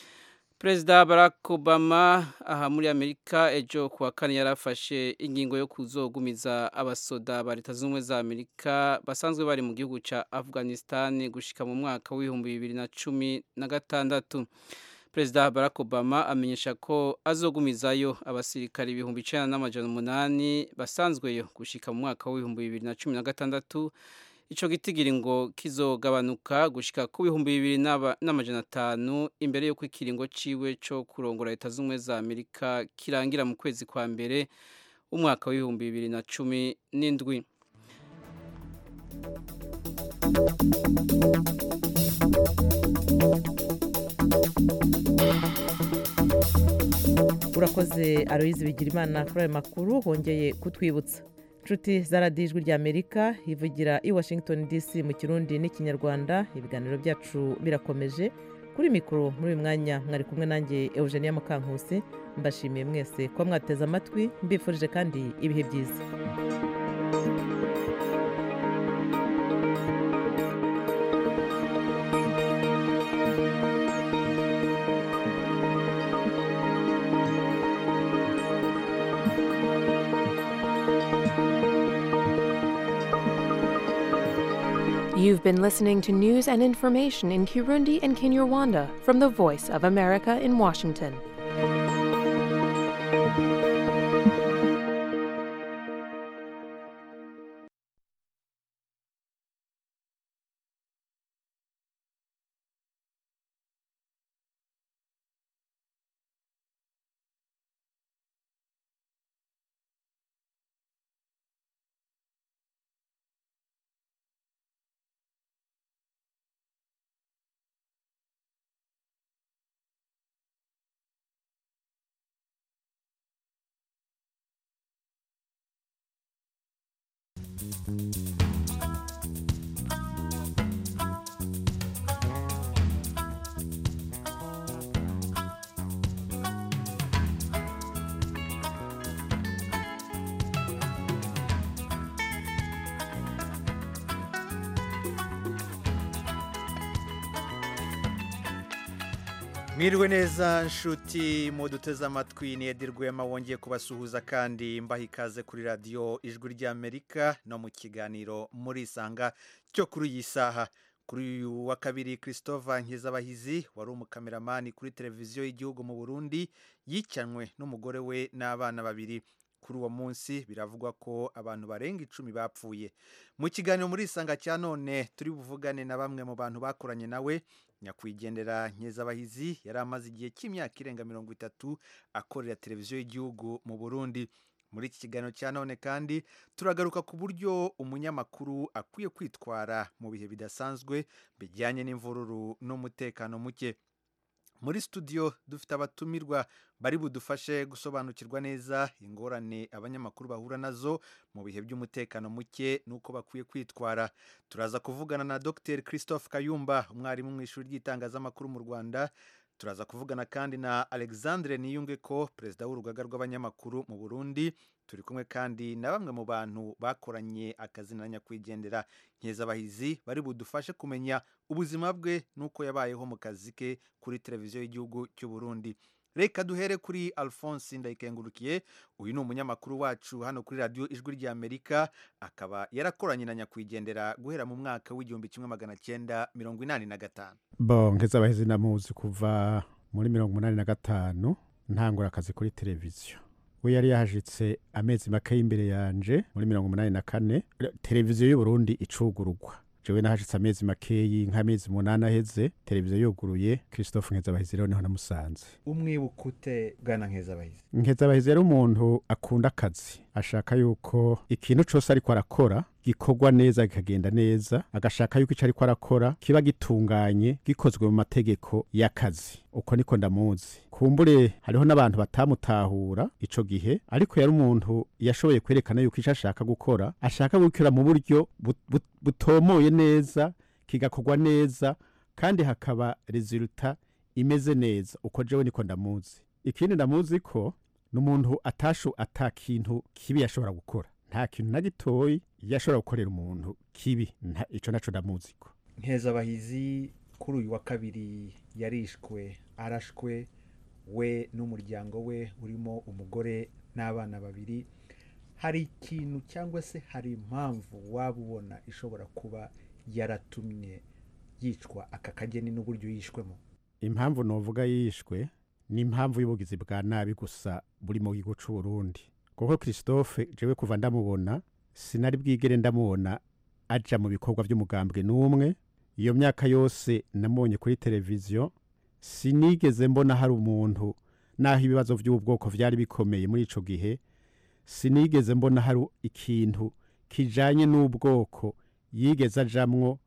Perezida Barack Obama aha muri Amerika ejo kuwa kane yarafashe ingingo yo kuzogumiza abasoda ba Leta Zunze za Amerika basanzwe bari mu gihugu ca Afghanistan gushika mu mwaka w'ibihumbi bibiri na cumi na gatandatu. Perezida Barack Obama amenyesha ko azogumizayo abasirikari ibihumbi icenda n'amajana umunani basanzweyo gushika mu mwaka w'ibihumbi bibiri na cumi na gatandatu. Ico gitigiri ngo kizogabanuka gushika ku bihumbi bibiri n'amajana atanu imbere yo kwikiringo ciwe co kurongora Leta Zunze za Amerika kirangira mu kwezi kwa mbere umwaka w'ibihumbi bibiri na cumi n'indwi. urakoze Aloyizi Bigirimana kuri ayo makuru hongeye kutwibutsa. Nshuti za radiyo ijwi rya Amerika hivugira i Washington D C mu Kirundi n'ikinyarwanda ibiganiro byacu birakomeje kuri mikoro muri uyu mwanya mwari kumwe nanjye Eugenia Mukankusi mbashimiye mwese ko mwateze amatwi mbifurije kandi ibihe byiza. You've been listening to news and information in Kirundi and Kinyarwanda from the Voice of America in Washington. Mwiriwe neza nshuti muduteze amatwi ni Edi Rwema wongeye kubasuhuza kandi mbaha ikaze kuri radiyo ijwi ry'Amerika no mu kiganiro muri isanga cyo kuri iyi saha. Kuri uyu wa kabiri Christopher Nkezabahizi wari umukameramani kuri televiziyo y'igihugu mu Burundi yicanwe n'umugore we n'abana babiri. Kuri uwo munsi biravugwa ko abantu barenga icumi bapfuye. Mu kiganiro muri isanga cya none turi buvugane na bamwe mu bantu bakoranye nawe. Nyakwigendera Nkezabahizi yari amaze igihe cy'imyaka irenga mirongo itatu akorera televiziyo y'igihugu mu Burundi. Muri iki kiganiro cya none kandi turagaruka ku buryo umunyamakuru akwiye kwitwara mu bihe bidasanzwe bijyanye n'imvururu n'umutekano muke. Muri studio dufite abatumirwa bari budufashe gusobanukirwa neza ingorane abanyamakuru bahura nazo mu bihe by'umutekano muke nuko bakwiye kwitwara. Turaza kuvugana na Docteur Christophe Kayumba, umwarimu mu ishuri ry'itangazamakuru mu Rwanda. Turaza kuvugana kandi na Alexandre Niyungeko, perezida w'urugaga rw'abanyamakuru mu Burundi. Turi kumwe kandi na bamwe mu bantu bakoranye akazi na nyakwigendera Nkezabahizi bari budufashe kumenya ubuzima bwe nuko yabayeho mu kazi ke kuri televiziyo y'igihugu cy'u Burundi. Reka duhere kuri Alphonse Ndayikengurukiye. Uyu ni umunyamakuru wacu hano kuri radio Ijwi ry'Amerika, akaba yarakoranye na nyakwigendera guhera mu mwaka w'igihumbi kimwe magana cyenda mirongo inani na gatanu. Bo Nkezabahizi namuzi kuva muri mirongo umunani na gatanu ntangura akazi kuri televiziyo. We yari yahashitse amezi make imbere yanje muri mirongo umunani na kane televiziyo y'u Burundi icugurugwa. Jewe nahashitse amezi makeyi nk'amezi munana aheze televiziyo yuguruye. Christophe Nkezabahizi rero niho namusanze. Umwibukute bwana Nkezabahizi? Nkezabahizi yari umuntu akunda akazi, ashaka yuko ikintu cyose ariko arakora gikorwa neza kikagenda neza, agashaka yuko icyo ariko arakora kiba gitunganye gikozwe mu mategeko y'akazi. Uko niko ndamuzi. Kumbure hariho n'abantu batamutahura ico gihe, ariko yari umuntu yashoboye kwerekana yuko icyo ashaka gukora ashaka gukora mu buryo but, but, butomoye neza, kigakorwa neza kandi hakaba resulta imeze neza. Uko jewe niko ndamuzi. Ikindi ndamuzi ko n'umuntu atasho atakintu kibi yashobora gukora. Nta kintu na gitoyi yashobora gukorera umuntu kibi. Ico naco ndamuzi ko. Nkezabahizi kuri uyu wa kabiri yarishwe, arashwe we n'umuryango we urimo umugore n'abana babiri. Hari ikintu cyangwa se hari impamvu wabubona ishobora kuba yaratumye yicwa aka kageni n'uburyo yishwemo? Impamvu novuga yishwe ni impamvu y'ubugizi bwa nabi gusa buri mu gihugu cy'u Burundi. Kuko Christophe jewe kuva ndamubona sinari bwigere ndamubona aja mu bikorwa by'umugambwe n'umwe. Iyo myaka yose namubonye kuri televiziyo sinigeze mbona hari umuntu, naho ibibazo by'ubwoko byari bikomeye muri ico gihe, sinigeze mbona hari ikintu kijanye n'ubwoko yigeze ajamwo,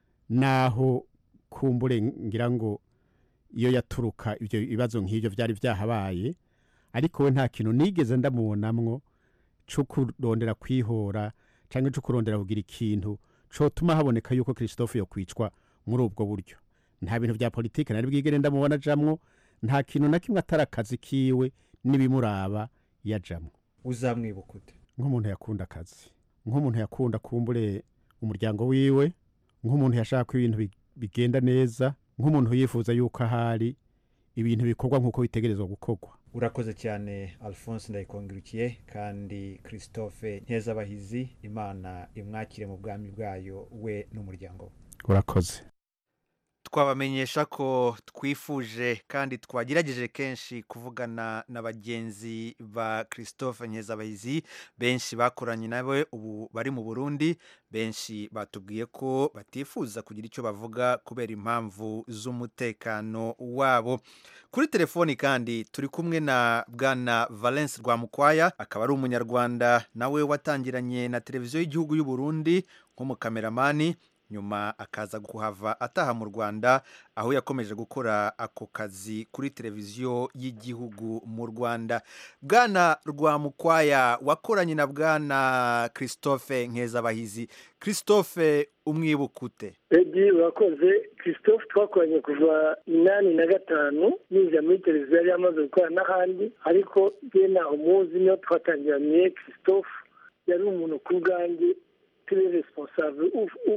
naho kumbure ngira ngo iyo yaturuka ibyo bibazo nk'ibyo byari byahabaye. Ariko we nta kintu nigeze ndamubonamwo cyo kurondera kwihora cyangwa cyo kurondera kugira ikintu cyo tuma haboneka yuko Christophe yo kwicwa muri ubwo buryo. Nta bintu bya politike nari bwigere ndamubona jamwo, nta kintu na kimwe atarakazi kiwe n'ibimuraba yajamwo. Uzamwibukute nk'umuntu yakunda akazi, nk'umuntu yakunda kumbure umuryango wiwe, nk'umuntu yashaka ko ibintu bigenda neza, nk'umuntu yifuza yuko ahari ibintu bikorwa nk'uko bitegerezwa gukorwa. urakoze cyane Alphonse Ndayikongerukiye kandi Christophe Nkezabahizi Imana imwakire mu bwami bwayo we n'umuryango. urakoze. Twabamenyesha ko twifuje kandi twagerageje kenshi kuvugana na bagenzi ba Christophe Nkezabahizi benshi bakoranye nawe ubu bari mu Burundi, benshi batubwiye ko batifuza kugira icyo bavuga kubera impamvu z'umutekano wabo. Kuri telefoni kandi turi kumwe na bwana Valence Rwamukwaya, akaba ari umunyarwanda nawe watangiranye na televiziyo y'igihugu y'u Burundi nk'umukameramani, nyuma akaza kuhava ataha mu Rwanda aho yakomeje gukora ako kazi kuri televiziyo y'igihugu mu Rwanda. Bwana Rwamukwaya, wakoranye na bwana Christophe Nkezabahizi. Christophe umwibukute? Edi urakoze. Christophe twakoranye kuva inani na gatanu niza muri televiziyo yari yamaze gukora n'ahandi, ariko jye naho muzi niyo twatangiranye. Christophe yari umuntu ku bwanjye turi responsable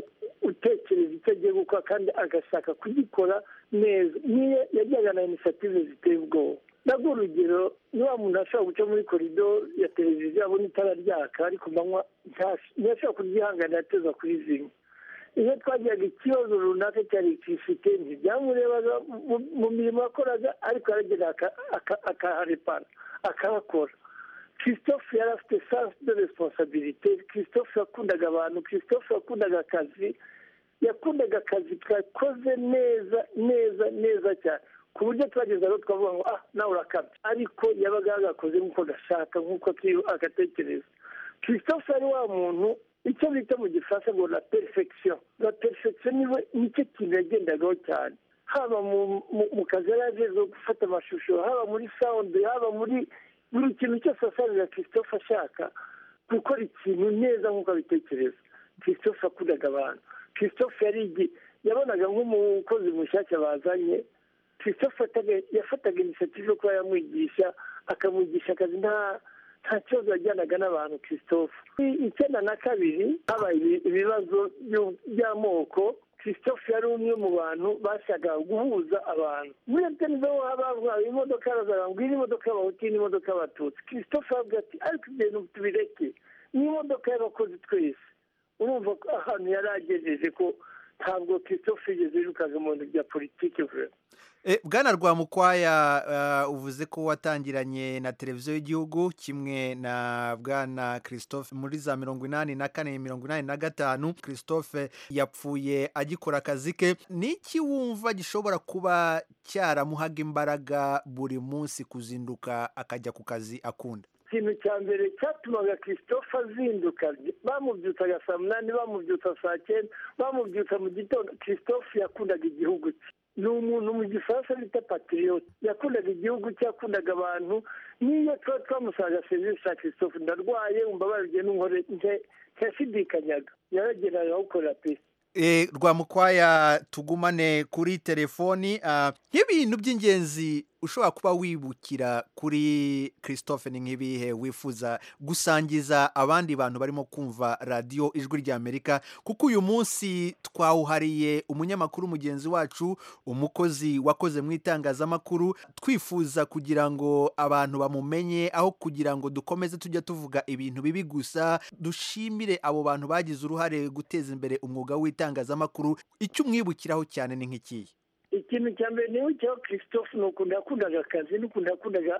utekereza icyo agiye gukora kandi agashaka kugikora neza. niyo yajyaga na initiative ziteye ubwoba. nabwo urugero niba muntu ashobora guca muri korido ya televiziyo abona itara ryaka ariko manywa ntiyashobora kuryihanganira ateza kuri zimwe. iyo twagiraga ikibazo runaka cya electricité ntibyamurebaga mu mirimo yakoraga, ariko yaragera akaharepara akahakora. Christophe yari afite sens de responsabilité. Christophe yakundaga abantu. Christophe yakundaga akazi, yakundaga akazi twakoze neza neza neza cyane ku buryo twageze aho twavuga ngo ah nawe urakabye, ariko yabaga yagakoze nk'uko gashaka nk'uko agatekereza. Christophe ari wa muntu icyo bita mu gifaransa ngo la perfection. La perfection niwe nicyo kintu yagendagaho cyane, haba mu kazi yari ageze gufata amashusho, haba muri sound, haba muri buri kintu cyose asarira Christophe ashaka gukora ikintu neza nk'uko abitekereza. Christophe akundaga abantu. Christophe yari yabonaga nk'umukozi mushyashya bazanye. Christophe yafataga initiative yo kuba yamwigisha, akamwigisha akazi nta nta kibazo yajyanaga n'abantu. Christophe icyenda na kabiri habaye ibibazo by'amoko. Christophe yari umwe mu bantu bashaka guhuza abantu. muri televiziyo habavuga imodoka arazaga ngo iyi modoka y'abahutu n'imodoka y'abatutsi. Christophe avuga ati ariko ibintu tubireke, ni imodoka y'abakozi twese. urumva ahantu yari agejeje ko ntabwo Christophe yigeze yirukaga mu bintu bya politiki vuba. E, Bwana Rwamukwaya, uh, uvuze ko watangiranye na televiziyo y'igihugu kimwe na Bwana Christophe muri za mirongo inani na kane mirongo inani na gatanu. Christophe yapfuye agikora akazi ke. Niki wumva gishobora kuba cyaramuhaga imbaraga buri munsi kuzinduka akajya ku kazi akunda? Ikintu cya mbere cyatumaga Christophe azinduka, bamubyutsaga saa munani, bamubyutsa saa cyenda, bamubyutsa mu gitondo. Christophe yakundaga igihugu cye. Ni umuntu mu gifaransa bita patriote. Yakundaga igihugu cye, yakundaga abantu. niyo tuba twamusaga serivisi ya Christophe, ndarwaye umbabarire n'unkore ntiyashidikanyaga, yarageraga gukorera pe. E, Rwamukwaya, tugumane kuri telefoni. Uh, nk'ibintu by'ingenzi ushobora kuba wibukira kuri Christophe ni nk'ibihe wifuza gusangiza abandi bantu barimo kumva radio Ijwi ry'Amerika, kuko uyu munsi twawuhariye umunyamakuru mugenzi wacu, umukozi wakoze mu itangazamakuru. Twifuza kugira ngo abantu bamumenye, aho kugira ngo dukomeze tujya tuvuga ibintu bibi gusa. Dushimire abo bantu bagize uruhare guteza imbere umwuga w'itangazamakuru. Icyo umwibukiraho cyane ni nk'ikihe? Ikintu cya mbere niwe cyo Christophe n'ukunda yakundaga akazi, n'ukunda yakundaga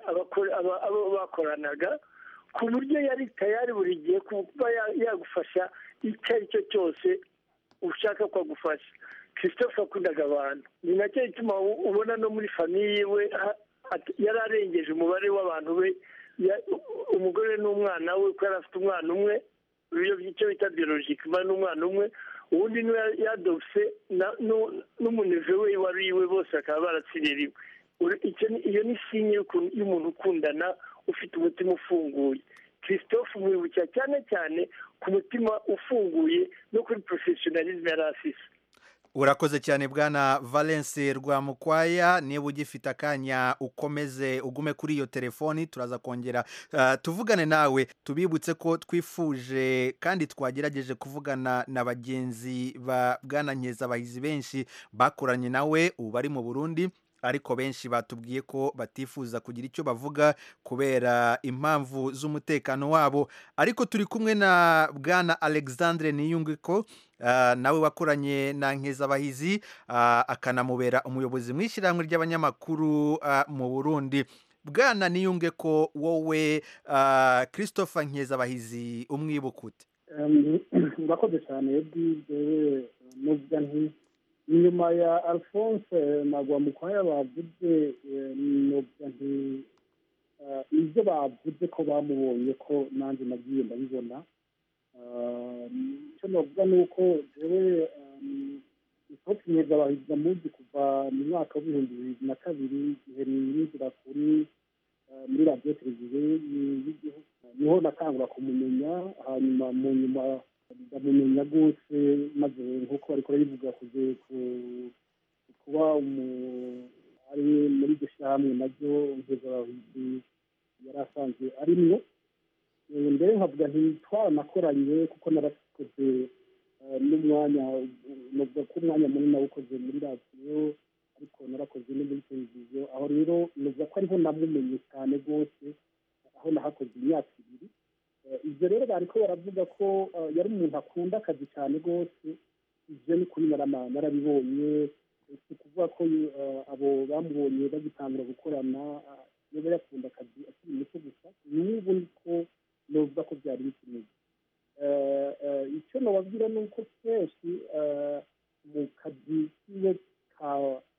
abo bakoranaga, ku buryo yari tayari buri gihe kuba yagufasha icyo ari cyo cyose ushaka ko agufasha. Christophe akundaga abantu, ni nacyo gituma ubona no muri famiye we yari arengeje umubare w'abantu be, umugore n'umwana we, ko yari afite umwana umwe, ibyo by'icyo bita biologique, n'umwana umwe. ubundi niwe yadopse n'umuneve we wari iwe, bose akaba baratsiririwe. Iyo ni sinye y'umuntu ukundana, ufite umutima ufunguye. Christophe umwibukira cyane cyane ku mutima ufunguye no kuri professionalisme yari afise. Urakoze cyane Bwana Valence Rwamukwaya. Niba ugifite akanya ukomeze ugume kuri iyo telefoni, turaza kongera uh, tuvugane nawe. Tubibutse ko twifuje kandi twagerageje kuvugana na bagenzi ba Bwana Nkezabahizi benshi bakoranye nawe ubu bari mu Burundi, ariko benshi batubwiye ko batifuza kugira icyo bavuga kubera impamvu z'umutekano wabo. Ariko turi kumwe na bwana Alexandre Niyungeko Uh, nawe wakoranye na Nkezabahizi uh, akanamubera umuyobozi mw'ishyirahamwe ry'abanyamakuru uh, mu Burundi. Bwana Niyungeko, wowe uh, Christopher Nkezabahizi umwibukute? Murakoze cyane Eddy, nubwo nti nyuma ya Alphonse Magwamukwaya bavuze, nubwo nti ibyo bavuze ko bamubonye ko nanjye nagiye ndabibona. icyo navuga ni uko jewe Christophe Nkezabahizi muzi kuva mu mwaka w'ibihumbi bibiri na kabiri igihe ninjira kuri muri radiyo televiziyo y'igihugu, niho natangura kumumenya. Hanyuma mu nyuma ndamumenya rwose, maze nk'uko bariko barabivuga kuze kuba ari muri iryo shyirahamwe naryo Nkezabahizi yari asanzwe arimwo. Mbere nkavuga nti twaranakoranye kuko narakoze n'umwanya, navuga ko umwanya munini nawukoze muri radiyo, ariko narakoze no muri televiziyo. Aho rero navuga ko ariho namumenye cyane rwose, aho nahakoze imyaka ibiri. Ibyo rero bariko baravuga ko yari umuntu akunda akazi cyane rwose, ibyo ni kuri narabibonye. Si ukuvuga ko abo bamubonye bagitangura gukorana yaba yakunda akazi akiri muto gusa, n'ubu niko novuga ko byari bikimeze. Icyo nababwira ni uko kenshi mu kazi kiwe ka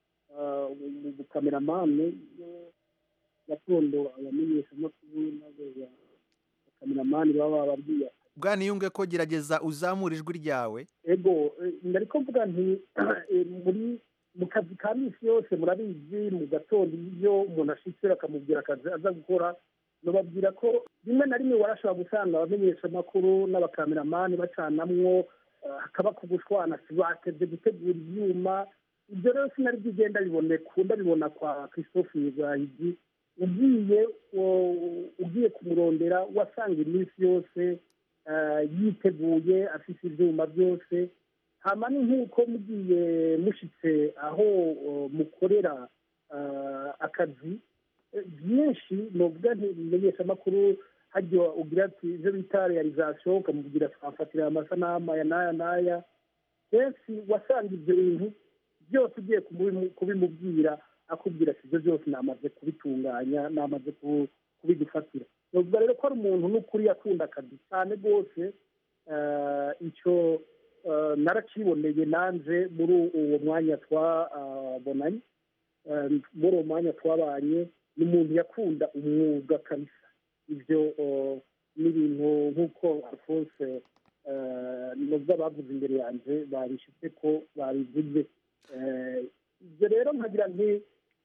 bukameramane gakondo, abamenyeshamakuru n'abakameramani baba bababwiye. Bwana Niyungeko, gerageza uzamura ijwi ryawe. Ego, ndariko mvuga nti muri mu kazi ka misi yose murabizi, mu gatondo iyo umuntu ashitse akamubwira akazi aza gukora, nababwira ko rimwe na rimwe warashobora gusanga abamenyeshamakuru n'abakameramani bacanamwo, hakaba ku gushwana, batevye gutegura ivyuma. Ibyo rero sinari bigenda biboneka bibona kwa Christophe Nkezabahizi. Ugiye ugiye kumurondera wasanga iminsi yose yiteguye, afise ivyuma byose. Hama ni nk'uko mugiye mushitse aho mukorera akazi, byinshi novuga nti bimenyeshamakuru hajya ugira ati ivyo bita realization, ukamubwira twafatira amasanamu aya n'aya n'aya. Kenshi wasanga ibyo bintu byose ugiye kubimubwira akubwira ati ibyo byose namaze kubitunganya, namaze kubidufatira. Novuga rero ko ari umuntu n'ukuri yakunda akazi cyane rwose. Icyo naraciboneye nanje muri uwo mwanya twabonanye, muri uwo mwanya twabanye. Ni umuntu yakunda umwuga kabisa. Ibyo ni ibintu nk'uko Alphonse nubwo bavuze imbere yanjye babishyize ko babivuze. Ibyo rero nkagira nti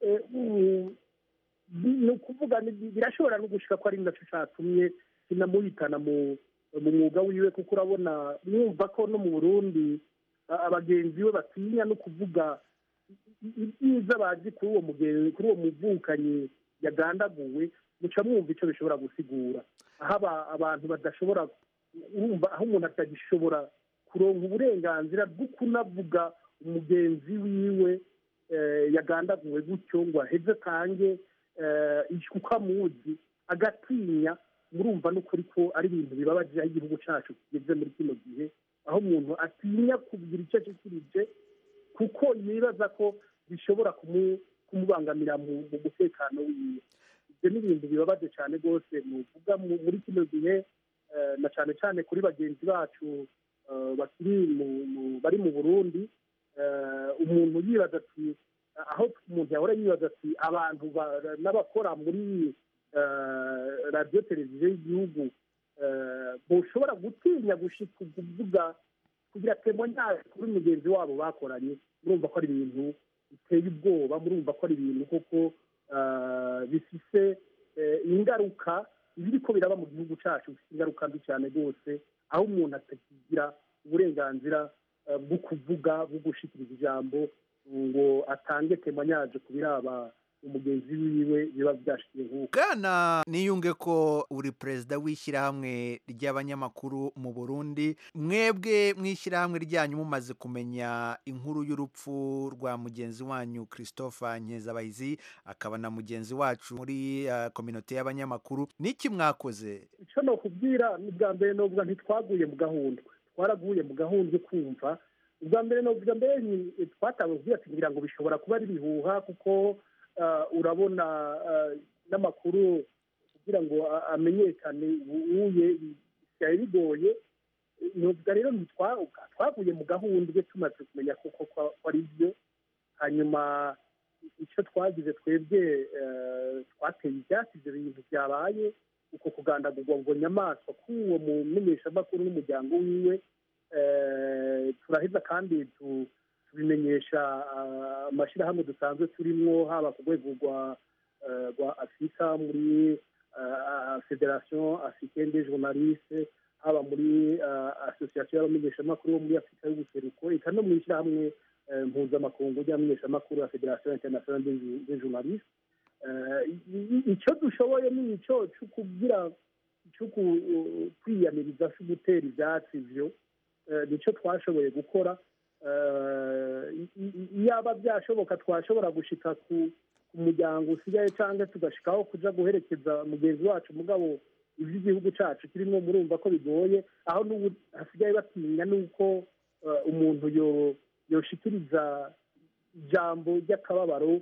ni ukuvuga birashobora no gushika ko ari nacyo cyatumye sinamuhitana mu mwuga wiwe, kuko urabona mwumva ko no mu Burundi abagenzi be batinya no kuvuga ibyiza bazi kuri uwo mugenzi, kuri uwo muvukanyi yagandaguwe. Muca mwumva icyo bishobora gusigura, aho abantu badashobora urumva, aho umuntu atagishobora kuronka uburenganzira bwo kunavuga umugenzi wiwe yagandaguwe gutyo ngo aheze kange kuko amuzi, agatinya. Murumva n'ukuri ko ari ibintu bibabaje aho igihugu cyacu kigeze muri kino gihe, aho umuntu atinya kugira icyo ashikirije kuko yibaza ko bishobora kumubangamira mu mutekano wiwe. Ibyo ni ibintu bibabaje cyane rwose muvuga muri kino gihe, na cyane cyane kuri bagenzi bacu bakiri bari mu Burundi. Umuntu yibaza ati, aho umuntu yahora yibaza ati abantu n'abakora muri radiyo televiziyo y'igihugu boshobora gutinya gushika kuvuga kugira témoignage kuri mugenzi wabo bakoranye. Murumva ko ari ibintu biteye ubwoba, murumva ko ari ibintu koko bifise ingaruka biriko biraba mu gihugu cyacu, bifite ingaruka mbi cyane rwose, aho umuntu atakigira uburenganzira bwo kuvuga, bwo gushikiriza ijambo ngo atange témoignage ku biraba umugenzi wiwe biba byashikiye nk'uko. Bwana niyunge ko uri perezida w'ishyirahamwe ry'abanyamakuru mu Burundi, mwebwe mw'ishyirahamwe ryanyu mumaze kumenya inkuru y'urupfu rwa mugenzi wanyu Christophe Nkezabahizi akaba na mugenzi wacu muri uh, community y'abanyamakuru, niki mwakoze? Ico no kubwira ni bwa mbere no bwa ntitwaguye mu gahunda, twaraguye mu gahunda kumva ubwa mbere no bwa mbere twatabuze ati ngira ngo bishobora kuba ari bihuha kuko uh, urabona uh, n'amakuru kugira ngo uh, amenyekane uye cyari bigoye. Nubwo rero twaguye mu gahunda tumaze kumenya koko ko ari byo, hanyuma icyo twagize twebwe twateye ibyatsi ibyo bintu byabaye uko kugandagurwa ngo nyamaswa k'uwo mumenyeshamakuru n'umuryango wiwe, turaheza kandi tubimenyesha amashyirahamwe dusanzwe turimo haba ku rwego rwa afurika muri federation africaine des journalistes, haba muri association y'abamenyeshamakuru bo muri afurika y'ubuseruko, eka no mu ishyirahamwe mpuzamakungu ry'abamenyeshamakuru ya federation internationale des journalistes. Icyo dushoboye ni icyo cyo kugira cyo kwiyamiriza cyo gutera ibyatsi ibyo nicyo twashoboye gukora. Yaba byashoboka twashobora gushika ku muryango usigaye cyangwa tugashikaho kuja guherekeza mugenzi wacu, mugabo iby'igihugu cyacu kirimo murumva ko bigoye, aho n'ubu hasigaye batinya nuko umuntu yoshikiriza ijambo ry'akababaro,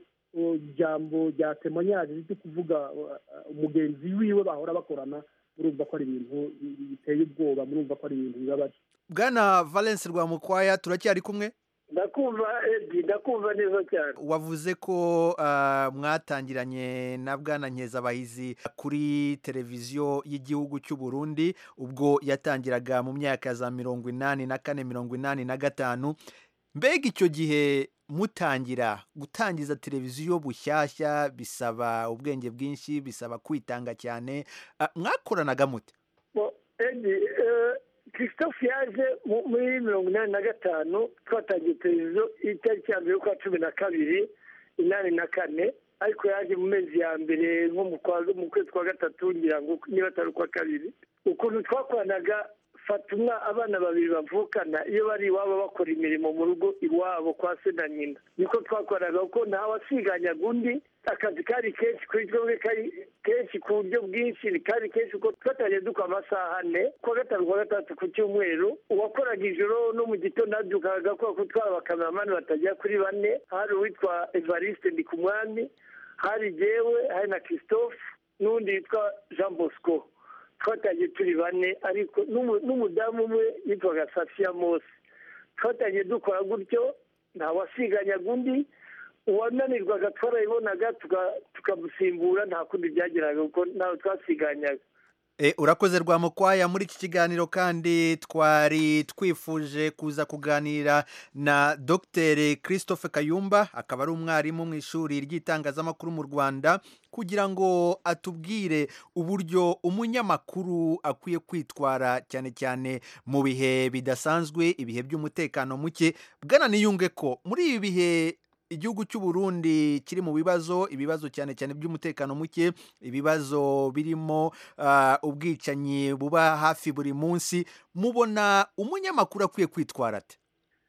ijambo rya temonyaje ryo kuvuga umugenzi wiwe bahora bakorana. Murumva ko ari ibintu biteye ubwoba, murumva ko ari ibintu bibabaje. Bwana Valence Rwamukwaya, turacyari kumwe? Ndakumva Edi, ndakumva neza cyane. Wavuze ko uh, mwatangiranye na Bwana Nkezabahizi kuri televiziyo y'igihugu cy'u Burundi ubwo yatangiraga mu myaka za mirongo inani na kane mirongo inani na gatanu. Mbega icyo gihe mutangira gutangiza televiziyo bushyashya bisaba ubwenge bwinshi, bisaba kwitanga cyane, uh, mwakoranaga mute? Bo Edi, uh... Christophe yaje muri mirongo inani na gatanu, twatangiye televiziyo itariki ya mbere y'ukwa cumi na kabiri inani na kane, ariko yaje mu mezi ya mbere nko mu kwezi kwa gatatu ngira ngo niba atari ukwa kabiri. Ukuntu twakoranaga, Fatuma abana babiri bavukana iyo bari iwabo bakora imirimo mu rugo iwabo kwa se na nyina, niko twakoranaga kuko nta wasiganyaga undi. Akazi kari kenshi kuri twebwe, kari kenshi ku buryo bwinshi, kari kenshi kuko twatangiye dukora amasaha ane kuwa gatanu kuwa gatatu ku cyumweru. Uwakoraga ijoro no mu gitondo abyukaga kuko kutwara abakameramani batajya kuri bane, hari uwitwa Evariste Ndikumwami, hari jewe, hari na Christophe n'undi witwa Jean Bosco. Twatangiye turi bane, ariko n'umudamu umwe yitwaga Safia Mose. Twatangiye dukora gutyo, nta wasiganyaga undi. Uwananirwaga twarayibonaga tukamusimbura, nta kundi byageraga kuko ntawe twasiganyaga. E, urakoze Rwamukwaya. Muri iki kiganiro kandi twari twifuje kuza kuganira na Docteur Christophe Kayumba, akaba ari umwarimu mu ishuri ry'itangazamakuru mu Rwanda, kugira ngo atubwire uburyo umunyamakuru akwiye kwitwara cyane cyane mu bihe bidasanzwe, ibihe by'umutekano muke. Bwana niyunge ko muri ibi bihe igihugu cy'u Burundi kiri mu bibazo, ibibazo cyane cyane by'umutekano muke, ibibazo birimo uh, ubwicanyi buba hafi buri munsi, mubona umunyamakuru akwiye kwitwara ate?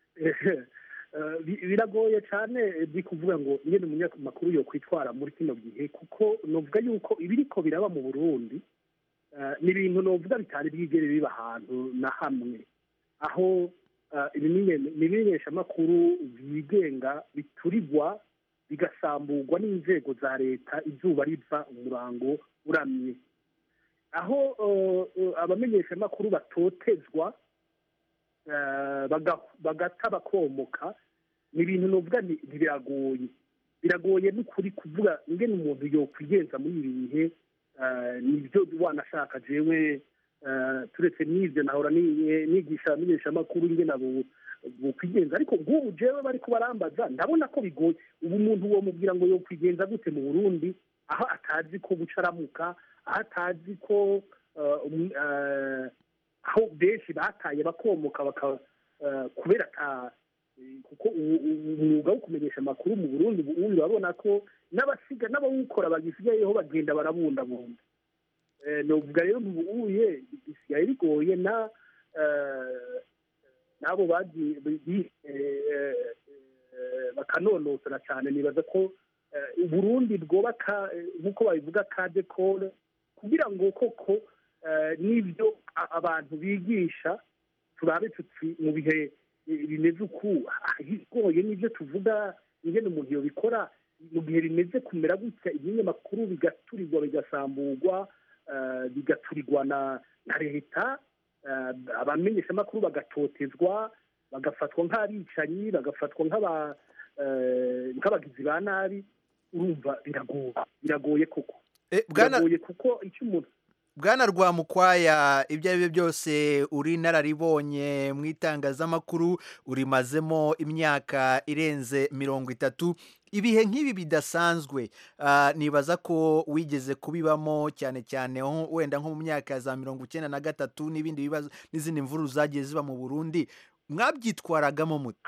Biragoye cyane bikuvuga ngo nyine umunyamakuru yo kwitwara muri kino gihe, kuko novuga yuko ibiriko biraba mu Burundi ni ibintu novuga bitari bwigere biba ahantu na hamwe, aho ibimenyeshamakuru byigenga biturirwa bigasamburwa n'inzego za leta izuba riva umurango uramye, aho abamenyeshamakuru batotezwa bagata bakomoka. Ni ibintu novuga ntibiragoye, biragoye n'ukuri kuvuga ingene umuntu yokwigenza muri ibi bihe. Nibyo wanashaka jewe turetse n'ibyo nahora nigisha abamenyeshamakuru ingene abo bokwigenza, ariko nk'ubu jewe bari kubarambaza ndabona ko bigoye. Ubu umuntu womubwira ngo yokwigenza gute mu Burundi aho atazi ko guca aramuka, aho atazi ko aho benshi bataye bakomoka kubera kuko umwuga wo kumenyesha amakuru mu Burundi ubu urabona ko n'abasiga n'abawukora bagisigayeho bagenda barabundabunda novuga rero ubuye bisigaye bigoye na nabo bagiye bakanonosora cyane nibaza ko Uburundi bwobaka nkuko babivuga kade kole kugira ngo koko n'ibyo abantu bigisha turabe tuti mu bihe bimeze uku higoye n'ibyo tuvuga ingene umuntu yobikora mu gihe rimeze kumera gutya ibinyamakuru bigaturirwa bigasamburwa bigaturirwa na leta abamenyesha amakuru bagatotezwa bagafatwa nk'abicanyi bagafatwa nk'abagizi ba nabi urumva biragoye biragoye koko biragoye kuko icyo umuntu Bwana Rwamukwaya ibyo ari byo byose uri nararibonye mu itangazamakuru urimazemo imyaka irenze mirongo itatu ibihe nk'ibi bidasanzwe nibaza ko wigeze kubibamo cyane cyane wenda nko mu myaka za mirongo icyenda na gatatu n'ibindi bibazo n'izindi mvururu zagiye ziba mu Burundi mwabyitwaragamo mute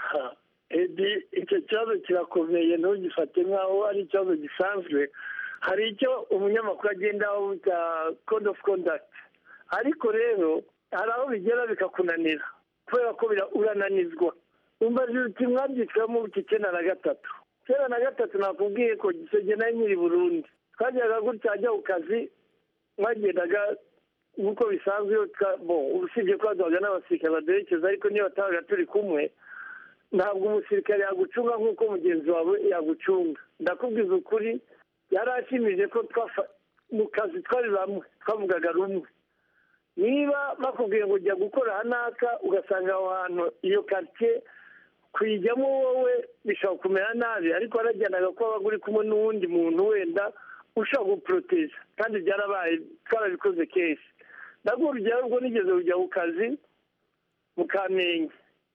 edi icyo kibazo kirakomeye ntugifate nk'aho ari ikibazo gisanzwe hari icyo umunyamakuru agendaho bita code of conduct ariko rero hari aho bigera bikakunanira kubera ko urananizwa umbaje uti mwabyitwamo icyenda na gatatu icyenda na gatatu nakubwiye ko gisege nayo nyiri Burundi twajyaga gutya ajya ku kazi mwagendaga nk'uko bisanzwe usibye ko haduhaga n'abasirikare baduherekeza ariko niyo batabaga turi kumwe ntabwo umusirikare yagucunga nk'uko mugenzi wawe yagucunga ndakubwiza ukuri yari ashimije ko mu kazi twari bamwe twavugaga rumwe niba bakubwiye ngo ujya gukora hanaka ugasanga aho hantu iyo karitsiye kuyijyamo wowe bishobora kumera nabi ariko arajyanaga ko waba uri kumwe n'uwundi muntu wenda ushobora guporoteje kandi byarabaye twarabikoze kenshi ndaguha urugero rwo nigeze kujya ku kazi mu Kamenge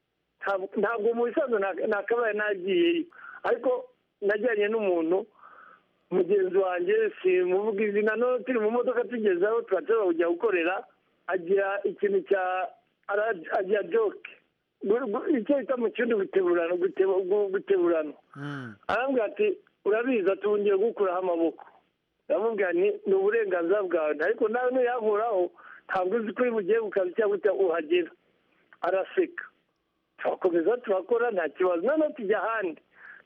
ntabwo mu bisanzwe nakabaye nagiyeyo ariko najyanye n'umuntu mugenzi wanjye simuvuga izina none turi mu modoka tugeze aho twashobora kujya gukorera agira ikintu cya agira joke icyo bita mu kindi guteburano guteburano arambwira ati urabizi atubungiye gukuraho amaboko ndamubwira ni ni uburenganzira bwawe ariko nawe nuyankuraho ntabwo uzi ko uri bugiye ku kazi cyangwa uhagera araseka turakomeza turakora nta kibazo noneho tujya ahandi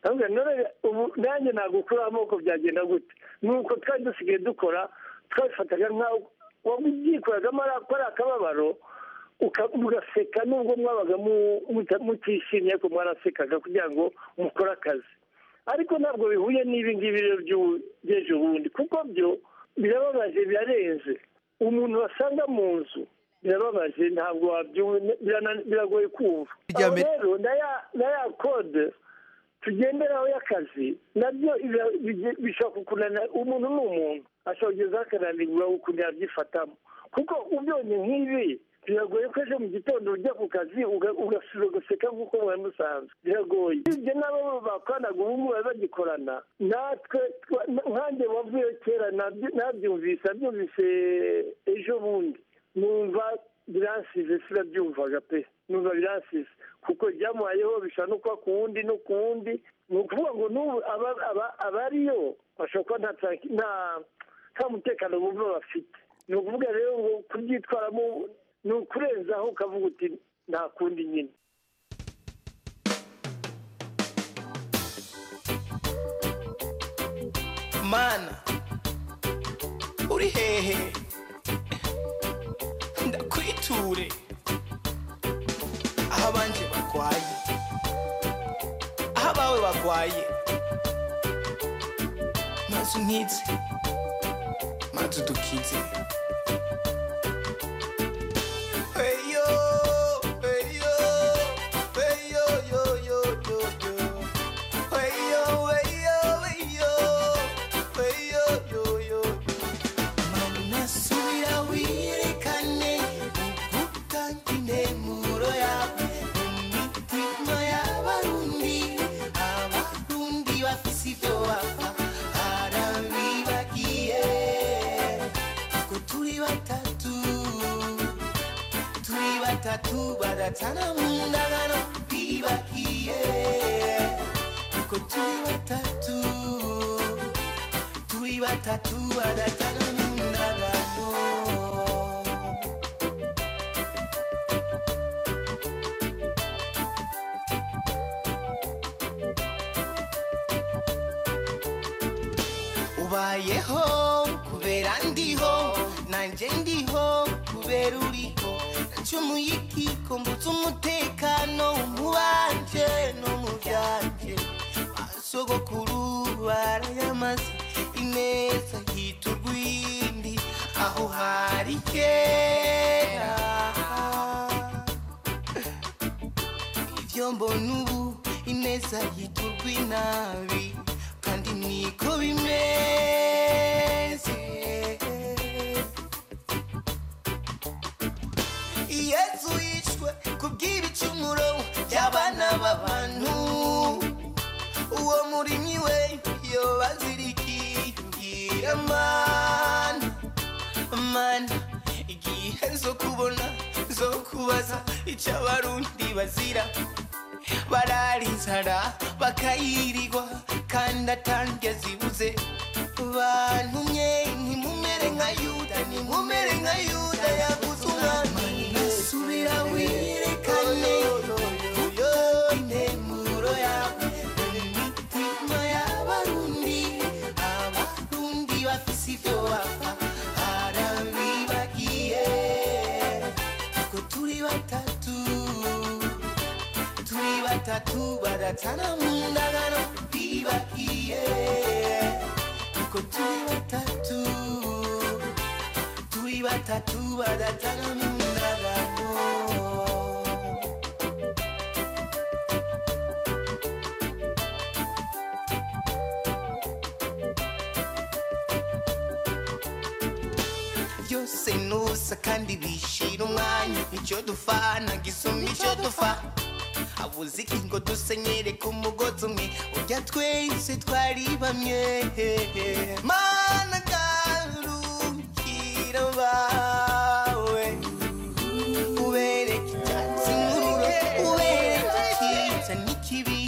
nanjye ntabwo ukuraho amaboko byagenda gute nuko twari dusigaye dukora twabifataga nk'aho wabyikoragamo ari akababaro ugaseka nubwo mwabaga mutishimye ariko mwarasekaga kugira ngo mukore akazi ariko ntabwo bihuye n'ibi ngibi rero by'ejo bundi kuko byo birababaje birarenze umuntu wasanga mu nzu birababaje ntabwo biragoye kumva rero na ya kode tugenderaho y'akazi nabyo bishobora kukunanira umuntu ni umuntu ashobora kugezaho akananirwa ukuntu yabyifatamo kuko ubyonye nk'ibi biragoye ko ejo mu gitondo ujya ku kazi ugasura ugaseka nk'uko mwari musanzwe biragoye ibyo nabo bakoranaga ubu ngubu bagikorana natwe nkanjye wavuye kera nabyumvise nabyumvise ejo bundi numva biransize sinabyumvaga pe numva biransize kuko byamuhayeho bishobora no kuba ku wundi no ku wundi ni ukuvuga ngo n'ubu abariyo bashobora kuba nta mutekano bumva bafite ni ukuvuga rero ngo kubyitwaramo ni ukurenzaho ukavuga uti nta kundi nyine mana uri hehe ndakwiture aho abanje barwaye aho abawe barwaye maze unkize maze udukize Tatu baratana mundagano bibakiye bibagiye kuko turi batatu turi batatu badatana mu ndagano ubayeho kubera ndiho nanje ndiho kubera uriho nacumuye ikiko mbutse umutekano mu banje no mu byanje basogokuru barayamaze ineza hita urwindi aho hari kera ibyo mbona ubu ineza hita urwinabi kandi niko bimeze Yesu yishwe kubw'ibicumuro by'abana b'abantu uwo murimyi we yobazirikiye mana mana igihe zo kubona zo kubaza icyo abarundi bazira barara inzara bakayirirwa kandi atange zibuze bantumye ntimumere nka yuda ntimumere nka yuda yaguze umwami subira wirekane intemuro yawe imitima y'abarundi abarundi bafise ibyo bapfa harabibagiye ko turi batatu turi batatu badatana mu ndagano bibagiye ko turi batatu turi batatu badatana mu ndagano byose nusa kandi bishira umwanya icyo dufana gisumba icyo dufa abuze iki ngo dusenyere ku mugozi umwe urya twese twari bamwe mana garukira bawe ubereke icyatsi n'ururo ubereke icyiza n'ikibi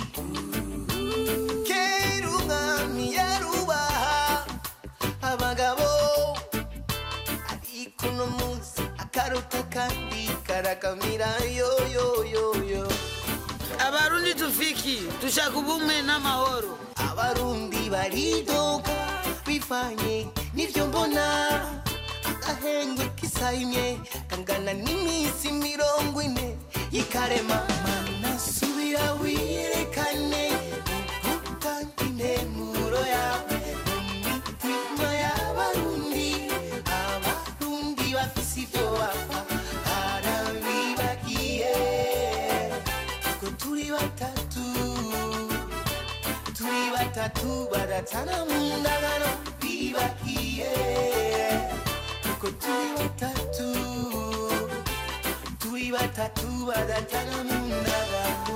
kera umwami yarubaha abagabo ariko uno munsi akaruta kandi karakamira yo yo yo yo abarundi tufiki dushaka ubumwe n'amahoro abarundi baridoga bivanye n'ivyo mbona agahengwe k'isayimye kangana n'iminsi mirongo ine yikarema mana subira wirekane ukutanga intemuro yawe imitima y'abarundi abarundi bafise ivyo bapfa harabibagiye ko turi batatu turi batatu badatana mu ndagano bibagiye ko turi batatu turi batatu badatana mu ndagano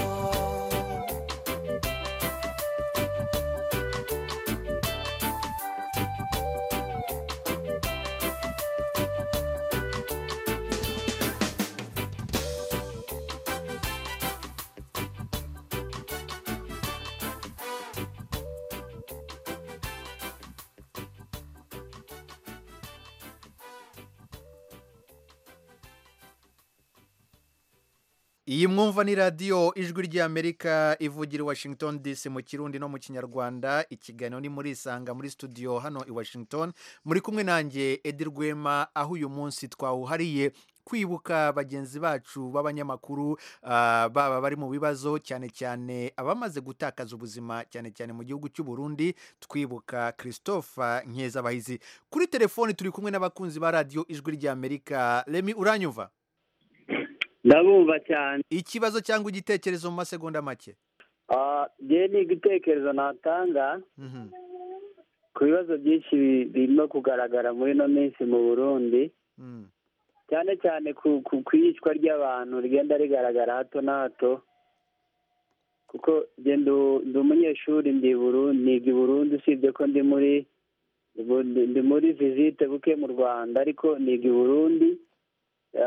iyi mwumva ni radiyo ijwi ry'amerika ivugira i washington dc mu kirundi no mu kinyarwanda ikiganiro ni muri isanga muri studio hano i washington muri kumwe nanjye edi rwema aho uyu munsi twawuhariye kwibuka bagenzi bacu b'abanyamakuru uh, baba bari mu bibazo cyane cyane abamaze gutakaza ubuzima cyane cyane mu gihugu cy'u Burundi twibuka Christophe Nkezabahizi kuri telefoni turi kumwe n'abakunzi ba radiyo ijwi ry'amerika Remy uranyumva ndabumva cyane ikibazo cyangwa igitekerezo mu masegonda make je ni igitekerezo natanga ku bibazo byinshi birimo kugaragara muri no minsi mu Burundi cyane cyane ku kwicwa ry'abantu rigenda rigaragara hato na hato kuko ndi umunyeshuri ndi Burundi niga i Burundi usibye ko ndi muri ndi muri visite buke mu Rwanda ariko niga i Burundi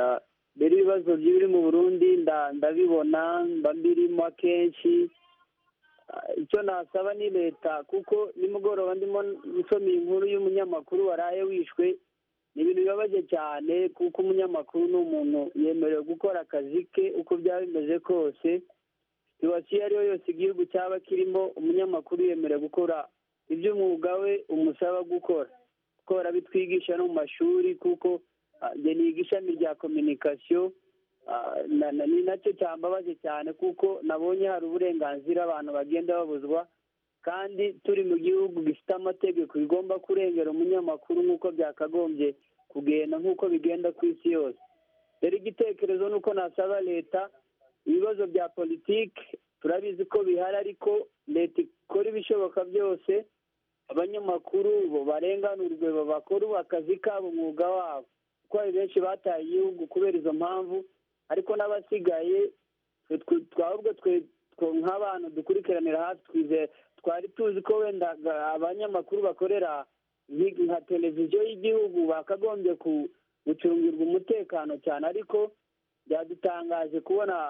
mbere ibibazo biri mu burundi ndabibona mba mbirimo akenshi. Icyo nasaba ni leta kuko nimugoroba ndimo nsoma inkuru y'umunyamakuru waraye wishwe, ni ibintu bibabaje cyane kuko umunyamakuru ni umuntu yemerewe gukora akazi ke uko byaba bimeze kose. Situwasiyo iyo ari yo yose igihugu cyaba kirimo, umunyamakuru yemerewe gukora ibyo umwuga we umusaba gukora, kuko barabitwigisha no mu mashuri, kuko njye niga ishami rya kominikasiyo. Ni nacyo cyambabaje cyane kuko nabonye hari uburenganzira abantu bagenda babuzwa, kandi turi mu gihugu gifite amategeko bigomba kurengera umunyamakuru nk'uko byakagombye kugenda nk'uko bigenda ku isi yose. Rero igitekerezo ni uko nasaba leta, ibibazo bya politiki turabizi ko bihari, ariko leta ikora ibishoboka byose abanyamakuru barenganurwe, bakora akazi kabo, umwuga wabo, kuko hari benshi bataye igihugu kubera izo mpamvu. Ariko n'abasigaye twahubwo twe nk'abantu dukurikiranira hafi twizeye, twari tuzi ko wenda abanyamakuru bakorera nka televiziyo y'igihugu bakagombye gucungirwa umutekano cyane, ariko byadutangaje kubona